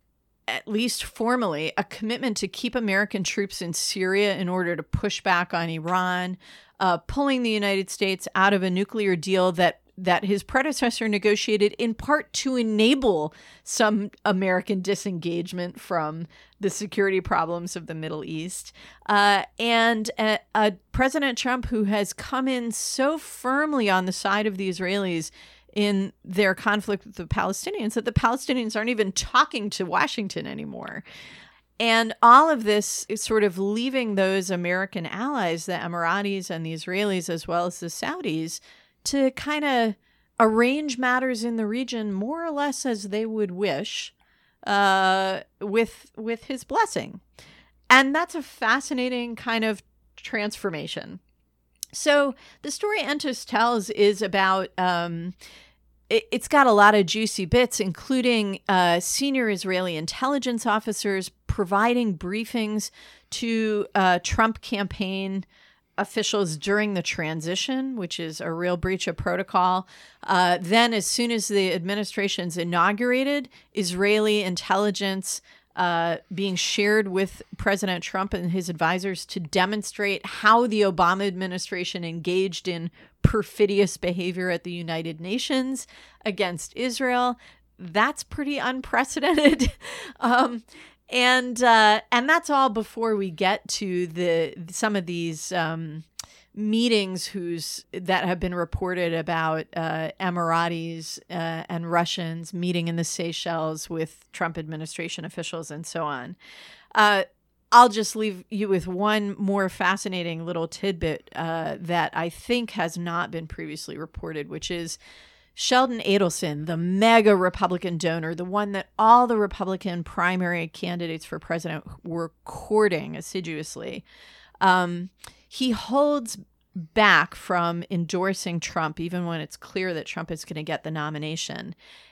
at least formally, a commitment to keep American troops in Syria in order to push back on Iran, uh, pulling the United States out of a nuclear deal that that his predecessor negotiated in part to enable some American disengagement from the security problems of the Middle East. Uh, and a, a President Trump who has come in so firmly on the side of the Israelis in their conflict with the Palestinians that the Palestinians aren't even talking to Washington anymore. And all of this is sort of leaving those American allies, the Emiratis and the Israelis, as well as the Saudis, to kind of arrange matters in the region more or less as they would wish, uh, with with his blessing. And that's a fascinating kind of transformation. So the story Entos tells is about... Um, It's got a lot of juicy bits, including uh, senior Israeli intelligence officers providing briefings to uh, Trump campaign officials during the transition, which is a real breach of protocol. Uh, then, as soon as the administration's inaugurated, Israeli intelligence uh, being shared with President Trump and his advisors to demonstrate how the Obama administration engaged in perfidious behavior at the United Nations against Israel. That's pretty unprecedented. um, and uh, and that's all before we get to the some of these um, meetings whose that have been reported about uh, Emiratis uh, and Russians meeting in the Seychelles with Trump administration officials and so on. Uh, I'll just leave you with one more fascinating little tidbit uh, that I think has not been previously reported, which is Sheldon Adelson, the mega Republican donor, the one that all the Republican primary candidates for president were courting assiduously. Um, he holds back from endorsing Trump, even when it's clear that Trump is going to get the nomination.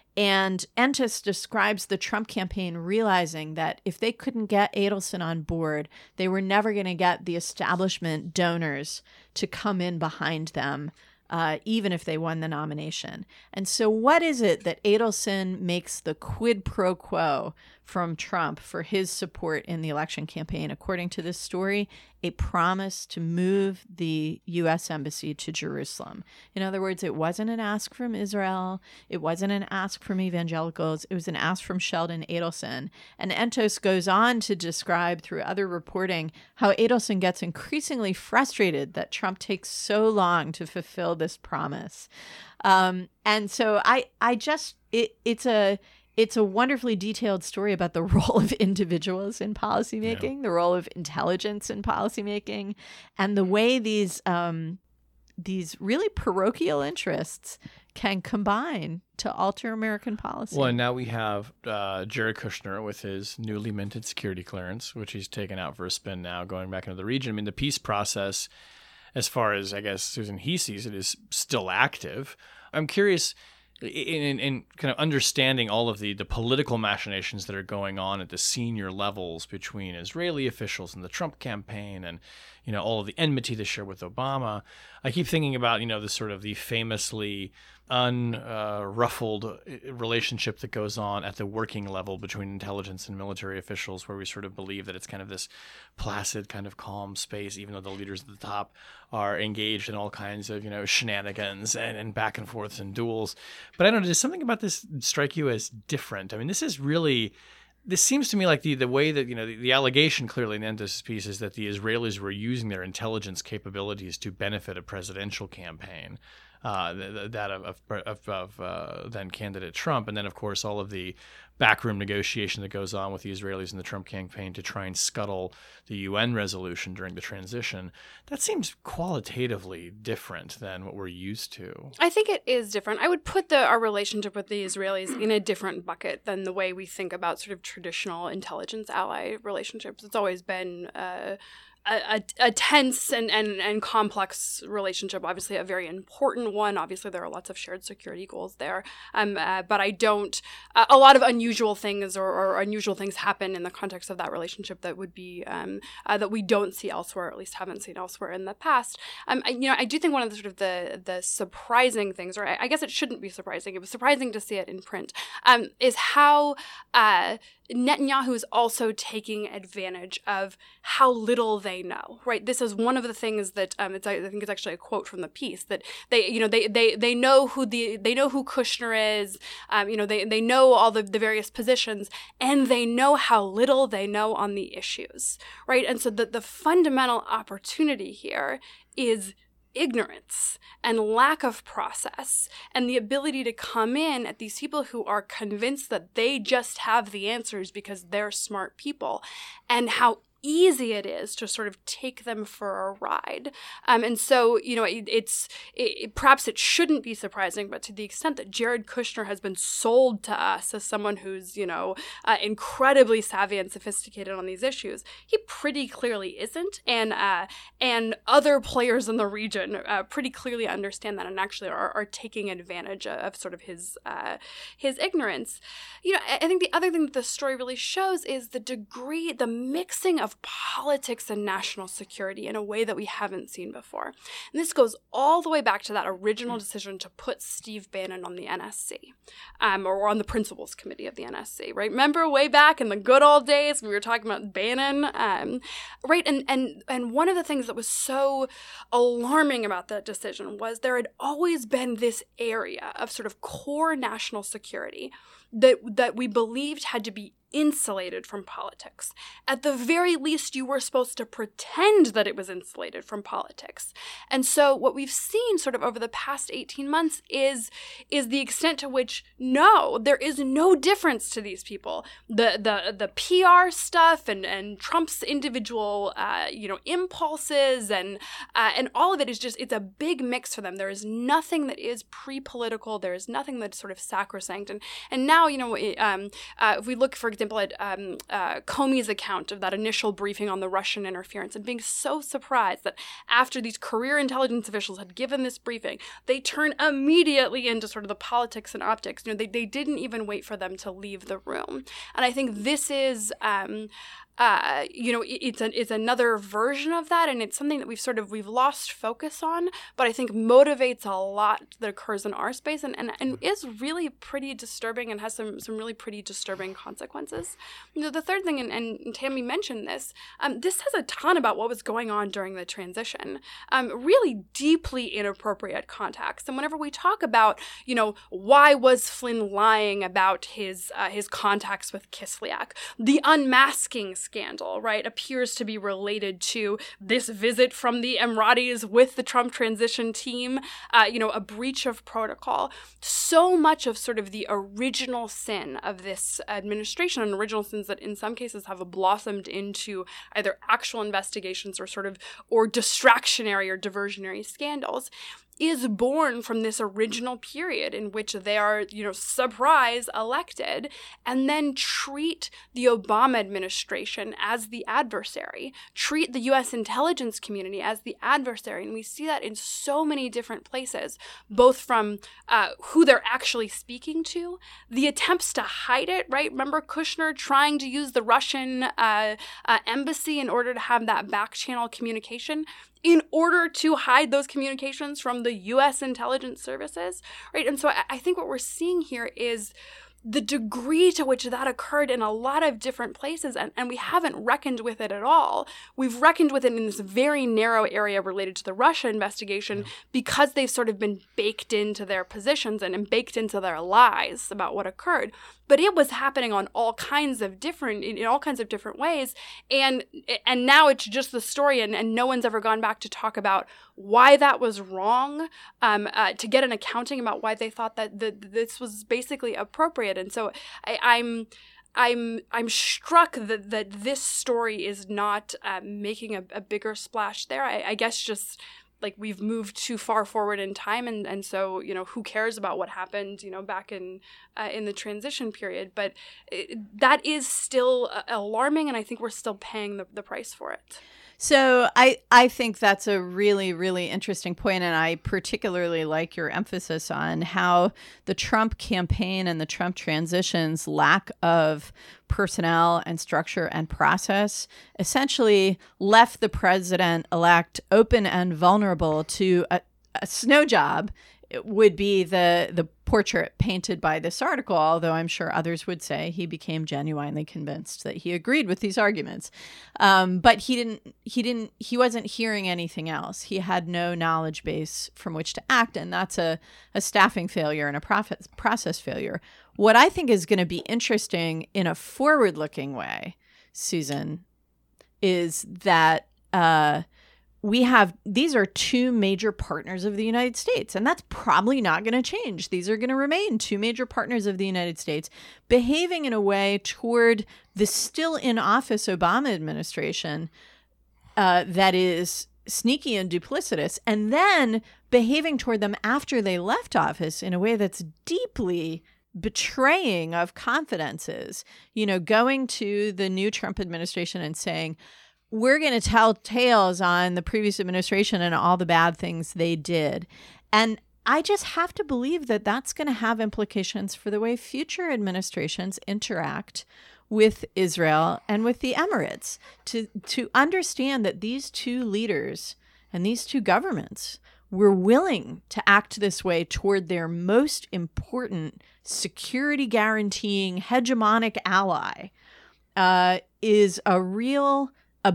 And Entos describes the Trump campaign realizing that if they couldn't get Adelson on board, they were never going to get the establishment donors to come in behind them, uh, even if they won the nomination. And so what is it that Adelson makes the quid pro quo from Trump for his support in the election campaign? According to this story, a promise to move the U S embassy to Jerusalem. In other words, it wasn't an ask from Israel. It wasn't an ask from evangelicals. It was an ask from Sheldon Adelson. And Entos goes on to describe through other reporting how Adelson gets increasingly frustrated that Trump takes so long to fulfill this promise. Um, and so I, I just, it, it's a, It's a wonderfully detailed story about the role of individuals in policymaking, yeah. the role of intelligence in policymaking, and the way these um, these really parochial interests can combine to alter American policy. Well, and now we have uh, Jared Kushner with his newly minted security clearance, which he's taken out for a spin now, going back into the region. I mean, the peace process, as far as, I guess, Susan, he sees it, is still active. I'm curious... In, in, in kind of understanding all of the, the political machinations that are going on at the senior levels between Israeli officials and the Trump campaign and, you know, all of the enmity they share with Obama, I keep thinking about, you know, this sort of the famously unruffled uh, relationship that goes on at the working level between intelligence and military officials, where we sort of believe that it's kind of this placid, kind of calm space, even though the leaders at the top are engaged in all kinds of, you know, shenanigans and, and back and forths and duels. But I don't know, does something about this strike you as different? I mean, this is really... This seems to me like the, the way that, you know, the, the allegation clearly in Entos' piece is that the Israelis were using their intelligence capabilities to benefit a presidential campaign. uh, th- that of of, of, of uh, then candidate Trump, and then of course all of the backroom negotiation that goes on with the Israelis and the Trump campaign to try and scuttle the U N resolution during the transition. That seems qualitatively different than what we're used to. I think it is different. I would put the our relationship with the Israelis in a different bucket than the way we think about sort of traditional intelligence ally relationships. It's always been uh, A, a, a tense and, and, and complex relationship, obviously a very important one. Obviously, there are lots of shared security goals there. Um, uh, but I don't, uh, a lot of unusual things or, or unusual things happen in the context of that relationship that would be, um, uh, that we don't see elsewhere, or at least haven't seen elsewhere in the past. Um, I, you know, I do think one of the sort of the, the surprising things, or I, I guess it shouldn't be surprising, it was surprising to see it in print, um, is how, uh, Netanyahu is also taking advantage of how little they know, right? This is one of the things that um, it's, I think it's actually a quote from the piece that they, you know, they they they know who the they know who Kushner is, um, you know, they they know all the, the various positions, and they know how little they know on the issues, right? And so the the fundamental opportunity here is ignorance and lack of process and the ability to come in at these people who are convinced that they just have the answers because they're smart people, and how easy it is to sort of take them for a ride. Um, and so, you know, it, it's it, perhaps it shouldn't be surprising, but to the extent that Jared Kushner has been sold to us as someone who's, you know, uh, incredibly savvy and sophisticated on these issues, he pretty clearly isn't. And uh, and other players in the region uh, pretty clearly understand that and actually are, are taking advantage of, of sort of his uh, his ignorance. You know, I think the other thing that the story really shows is the degree, the mixing of politics and national security in a way that we haven't seen before. And this goes all the way back to that original decision to put Steve Bannon on the N S C, um, or on the Principals Committee of the N S C, right? Remember way back in the good old days, we were talking about Bannon, um, right? And, and, and one of the things that was so alarming about that decision was there had always been this area of sort of core national security that that we believed had to be insulated from politics. At the very least, you were supposed to pretend that it was insulated from politics. And so what we've seen sort of over the past eighteen months is, is the extent to which, no, there is no difference to these people. The the the P R stuff and, and Trump's individual, uh, you know, impulses and uh, and all of it is just, it's a big mix for them. There is nothing that is pre-political. There is nothing that's sort of sacrosanct. And, and now, you know, um, uh, if we look, for example, at um, uh, Comey's account of that initial briefing on the Russian interference and being so surprised that after these career intelligence officials had given this briefing, they turn immediately into sort of the politics and optics. You know, they, they didn't even wait for them to leave the room. And I think this is... Um, Uh, you know, it, it's an it's another version of that, and it's something that we've sort of we've lost focus on, but I think motivates a lot that occurs in our space, and, and, and is really pretty disturbing and has some some really pretty disturbing consequences. You know, the third thing, and, and Tammy mentioned this, um, this says a ton about what was going on during the transition. Um, really deeply inappropriate context, and whenever we talk about, you know, why was Flynn lying about his uh, his contacts with Kislyak, the unmasking scandal, right, appears to be related to this visit from the Emiratis with the Trump transition team, uh, you know, a breach of protocol. So much of sort of the original sin of this administration, and original sins that in some cases have blossomed into either actual investigations or sort of, or distractionary or diversionary scandals, is born from this original period in which they are, you know, surprise elected and then treat the Obama administration as the adversary, treat the U S intelligence community as the adversary. And we see that in so many different places, both from uh, who they're actually speaking to, the attempts to hide it, right? Remember Kushner trying to use the Russian uh, uh, embassy in order to have that back channel communication, in order to hide those communications from the U S intelligence services, right? And so I think what we're seeing here is the degree to which that occurred in a lot of different places, and, and we haven't reckoned with it at all. We've reckoned with it in this very narrow area related to the Russia investigation yeah. because they've sort of been baked into their positions and, and baked into their lies about what occurred. But it was happening on all kinds of different, in, in all kinds of different ways. And and now it's just the story, and, and no one's ever gone back to talk about why that was wrong, um, uh, to get an accounting about why they thought that the, this was basically appropriate. And so I, I'm I'm I'm struck that, that this story is not uh, making a, a bigger splash there. I, I guess just like we've moved too far forward in time, and, and so, you know, who cares about what happened, you know, back in uh, in the transition period. But it, that is still uh, alarming, and I think we're still paying the, the price for it. So I, I think that's a really, really interesting point, and I particularly like your emphasis on how the Trump campaign and the Trump transition's lack of personnel and structure and process essentially left the president-elect open and vulnerable to a, a snow job. It would be the the portrait painted by this article, although I'm sure others would say he became genuinely convinced that he agreed with these arguments. Um, but he didn't. He didn't. He wasn't hearing anything else. He had no knowledge base from which to act, and that's a, a staffing failure and a profit, process failure. What I think is going to be interesting in a forward-looking way, Susan, is that. Uh, We have, these are two major partners of the United States, and that's probably not going to change. These are going to remain two major partners of the United States behaving in a way toward the still in office Obama administration uh, that is sneaky and duplicitous, and then behaving toward them after they left office in a way that's deeply betraying of confidences. You know, going to the new Trump administration and saying, we're going to tell tales on the previous administration and all the bad things they did. And I just have to believe that that's going to have implications for the way future administrations interact with Israel and with the Emirates. To, to understand that these two leaders and these two governments were willing to act this way toward their most important security guaranteeing hegemonic ally uh, is a real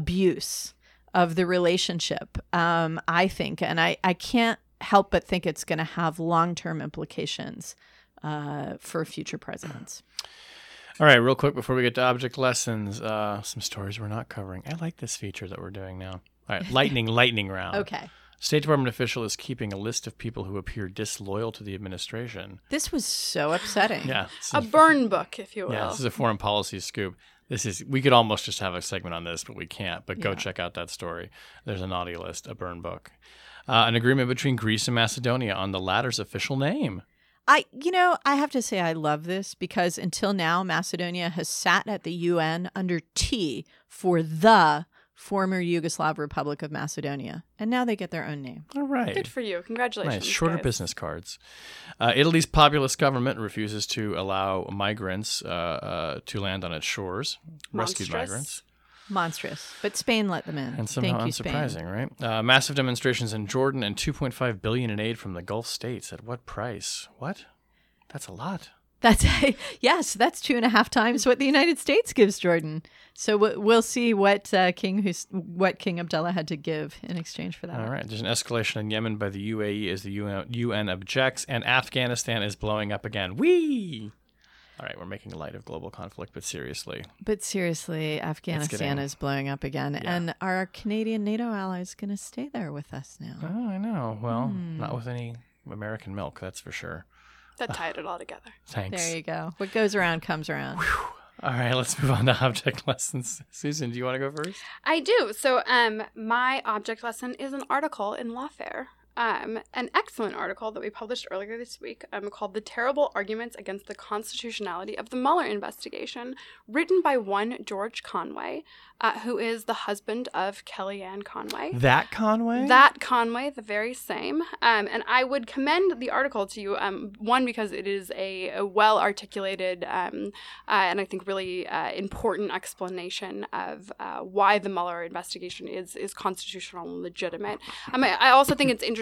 abuse of the relationship, um, I think. And I, I can't help but think it's going to have long-term implications uh, for future presidents. All right, real quick before we get to object lessons, uh, some stories we're not covering. I like this feature that we're doing now. All right, lightning, lightning round. Okay. State Department official is keeping a list of people who appear disloyal to the administration. This was so upsetting. Yeah. A burn book, if you will. Yeah, this is a foreign policy scoop. This is, we could almost just have a segment on this, but we can't. But go yeah. check out that story. There's a naughty list, a burn book. Uh, an agreement between Greece and Macedonia on the latter's official name. I, you know, I have to say I love this because until now, Macedonia has sat at the U N under T for the former Yugoslav Republic of Macedonia. And now they get their own name. All right. Good for you. Congratulations. Nice. Shorter guys. business cards. Uh, Italy's populist government refuses to allow migrants uh, uh, to land on its shores. Rescued Monstrous. migrants. Monstrous. But Spain let them in. And somehow Thank you, unsurprising, Spain. right? Uh, massive demonstrations in Jordan and two point five billion dollars in aid from the Gulf states. At what price? What? That's a lot. That's yes, that's two and a half times what the United States gives Jordan. So we'll see what uh, King Hus- what King Abdullah had to give in exchange for that. All right. There's an escalation in Yemen by the U A E as the U N, U N objects, and Afghanistan is blowing up again. Whee! All right, we're making light of global conflict, but seriously. But seriously, Afghanistan getting, is blowing up again, yeah. and our Canadian NATO allies going to stay there with us now. Oh, I know. Well, Hmm. not with any American milk, that's for sure. That tied it all together. Thanks. There you go. What goes around comes around. All right, let's move on to object lessons. Susan, do you want to go first? I do. So um, my object lesson is an article in Lawfare. Um, an excellent article that we published earlier this week um, called The Terrible Arguments Against the Constitutionality of the Mueller Investigation, written by one George Conway, uh, who is the husband of Kellyanne Conway. That Conway? That Conway, the very same. Um, and I would commend the article to you, um, one, because it is a, a well-articulated um, uh, and I think really uh, important explanation of uh, why the Mueller investigation is, is constitutional and legitimate. Um, I, I also think it's interesting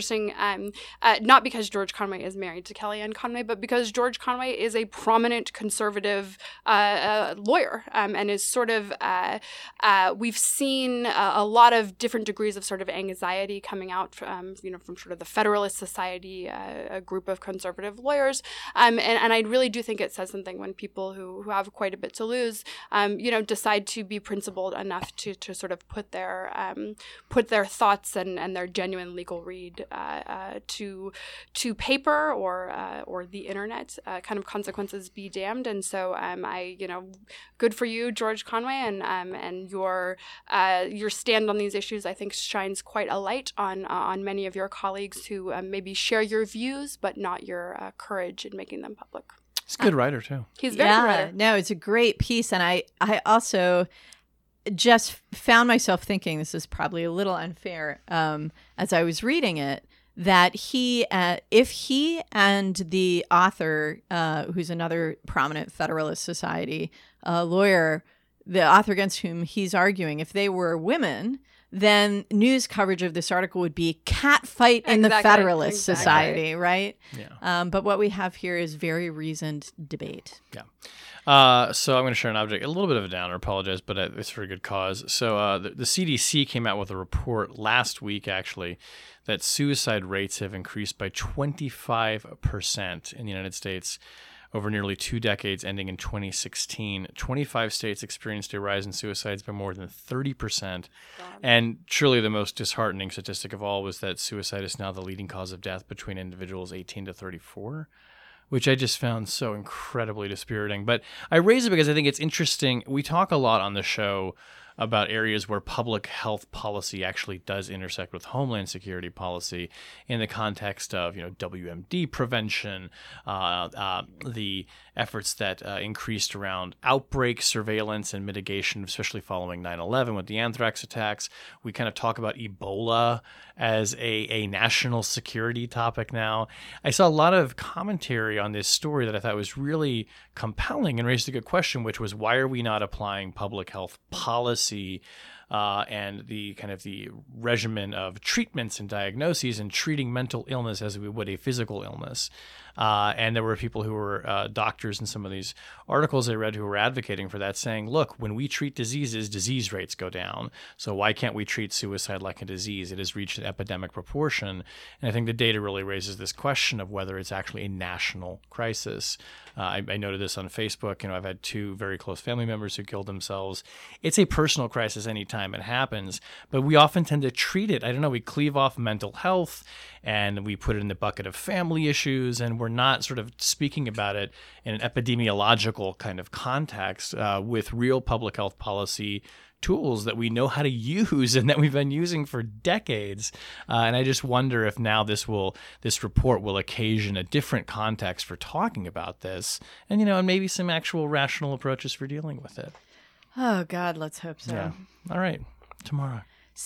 interesting, um, uh, not because George Conway is married to Kellyanne Conway, but because George Conway is a prominent conservative uh, uh, lawyer um, and is sort of, uh, uh, we've seen a, a lot of different degrees of sort of anxiety coming out um, you know, from sort of the Federalist Society, uh, a group of conservative lawyers. Um, and, and I really do think it says something when people who, who have quite a bit to lose, um, you know, decide to be principled enough to, to sort of put their um, put their thoughts and, and their genuine legal read uh, uh, to to paper or uh, or the internet. Uh, kind of consequences be damned. And so um, I, you know, good for you, George Conway, and um, and your uh, your stand on these issues, I think, shines quite a light on uh, on many of your colleagues who um, maybe share your views, but not your uh, courage in making them public. He's a good writer, too. He's very yeah, good writer. No, it's a great piece. And I, I also just found myself thinking, this is probably a little unfair um, as I was reading it, that he, uh, if he and the author, uh, who's another prominent Federalist Society uh, lawyer, the author against whom he's arguing, if they were women, then news coverage of this article would be cat fight in Exactly, the Federalist exactly. Society, right? Yeah. Um, but what we have here is very reasoned debate. Yeah. Uh, so I'm going to share an object, a little bit of a downer, apologize, but uh, it's for a good cause. So uh, the, the C D C came out with a report last week, actually, that suicide rates have increased by twenty-five percent in the United States over nearly two decades, ending in twenty sixteen. twenty-five states experienced a rise in suicides by more than thirty percent. And truly the most disheartening statistic of all was that suicide is now the leading cause of death between individuals eighteen to thirty-four, which I just found so incredibly dispiriting. But I raise it because I think it's interesting. We talk a lot on the show about areas where public health policy actually does intersect with homeland security policy in the context of, you know, W M D prevention, uh, uh, the efforts that uh, increased around outbreak surveillance and mitigation, especially following nine eleven with the anthrax attacks. We kind of talk about Ebola as a, a national security topic now. I saw a lot of commentary on this story that I thought was really compelling and raised a good question, which was, why are we not applying public health policy uh, and the kind of the regimen of treatments and diagnoses and treating mental illness as we would a physical illness? Uh, and there were people who were uh, doctors in some of these articles I read who were advocating for that, saying, look, when we treat diseases, disease rates go down. So why can't we treat suicide like a disease? It has reached an epidemic proportion. And I think the data really raises this question of whether it's actually a national crisis. Uh, I, I noted this on Facebook. You know, I've had two very close family members who killed themselves. It's a personal crisis anytime it happens, but we often tend to treat it. I don't know, we cleave off mental health and we put it in the bucket of family issues, and we're not sort of speaking about it in an epidemiological kind of context uh, with real public health policy tools that we know how to use and that we've been using for decades. Uh, and I just wonder if now this will, this report will occasion a different context for talking about this, and, you know, and maybe some actual rational approaches for dealing with it. Oh, God, let's hope so. Yeah. All right. Tomorrow.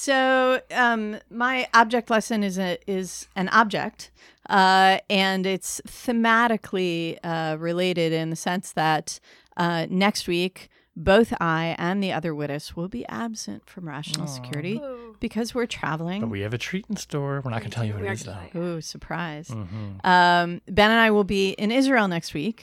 So um, my object lesson is a, is an object, uh, and it's thematically uh, related in the sense that uh, next week, both I and the other Wittes will be absent from Rational Aww. Security Ooh. because we're traveling. But we have a treat in store. We're not going to tell you what We it are is, though. gonna- Ooh, surprise. Mm-hmm. Um, Ben and I will be in Israel next week.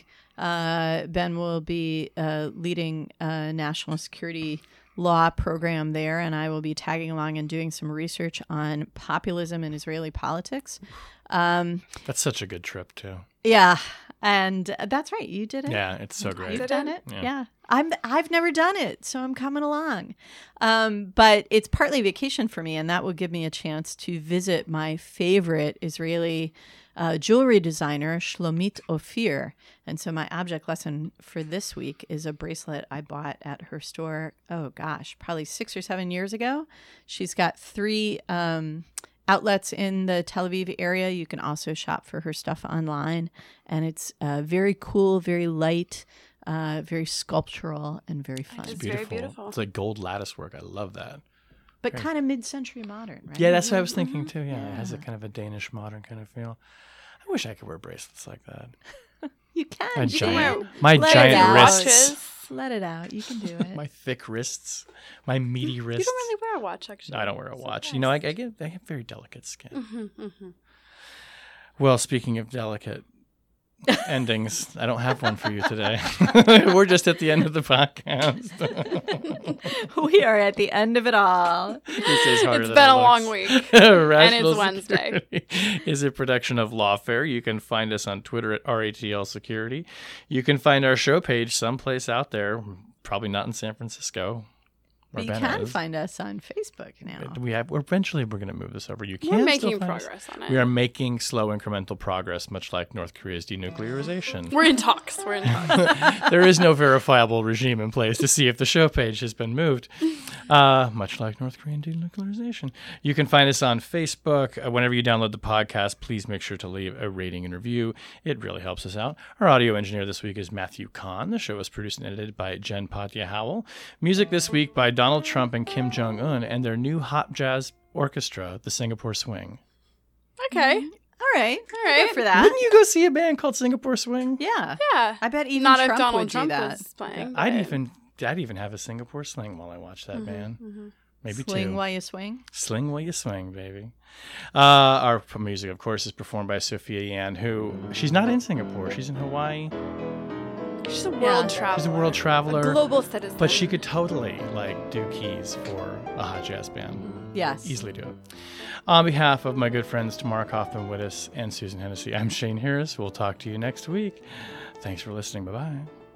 Uh, Ben will be uh, leading a national security law program there, and I will be tagging along and doing some research on populism in Israeli politics. Um, That's such a good trip, too. yeah, and that's right. You did it. Yeah, it's so great. You've Did done it? it. Yeah. Yeah. I'm I've never done it, so I'm coming along. Um, but it's partly vacation for me, and that will give me a chance to visit my favorite Israeli uh, jewelry designer, Shlomit Ophir. And so my object lesson for this week is a bracelet I bought at her store, oh gosh, probably six or seven years ago. She's got three um, outlets in the Tel Aviv area. You can also shop for her stuff online. And it's uh, very cool, very light, uh, very sculptural, and very fun. It's Beautiful. very beautiful. It's like gold lattice work. I love that. But kind of mid-century modern, right? Yeah, that's what I was thinking, too. Yeah, Yeah. it has a kind of a Danish modern kind of feel. I wish I could wear bracelets like that. You can. My you giant, can. my Let it giant out. wrists. Watches. Let it out. You can do it. My thick wrists. My meaty You wrists. don't really wear a watch, actually. No, I don't wear a watch. You know, I, I get I have very delicate skin. Mm-hmm, mm-hmm. Well, speaking of delicate endings, I don't have one for you today. We're just at the end of the podcast. We are at the end of it all. This is harder It's than been it a long looks. week. Rational And it's Wednesday. Security is a production of Lawfare. You can find us on Twitter at R A T L Security. You can find our show page someplace out there, probably not in San Francisco. But you Ben can is. find us on Facebook now. We have. We're eventually, we're going to move this over. You can We're still making find us. progress on it. We are making slow incremental progress, much like North Korea's denuclearization. We're in talks. We're in talks. There is no verifiable regime in place to see if the show page has been moved, uh, much like North Korean denuclearization. You can find us on Facebook. Uh, whenever you download the podcast, please make sure to leave a rating and review. It really helps us out. Our audio engineer this week is Matthew Kahn. The show was produced and edited by Jen Patja Howell. Music this week by Donald Trump and Kim Jong-un and their new hot jazz orchestra, the Singapore Swing. Okay. All right. All right. Good for that. Wouldn't you go see a band called Singapore Swing? Yeah. Yeah. I bet even Not Trump if Donald would Trump do that. was playing. I'd but- even I'd even have a Singapore sling while I watch that band. Maybe Sling two. while you swing. Sling while you swing, baby. Uh, our p- music, of course, is performed by Sophia Yan, who she's not in Singapore. She's in Hawaii. She's a world Yeah. traveler. She's a world traveler. A global citizen. But she could totally like do keys for a hot jazz band. Yes. Easily do it. On behalf of my good friends Tamara Kaufman-Wittes and Susan Hennessy, I'm Shane Harris. We'll talk to you next week. Thanks for listening. Bye-bye.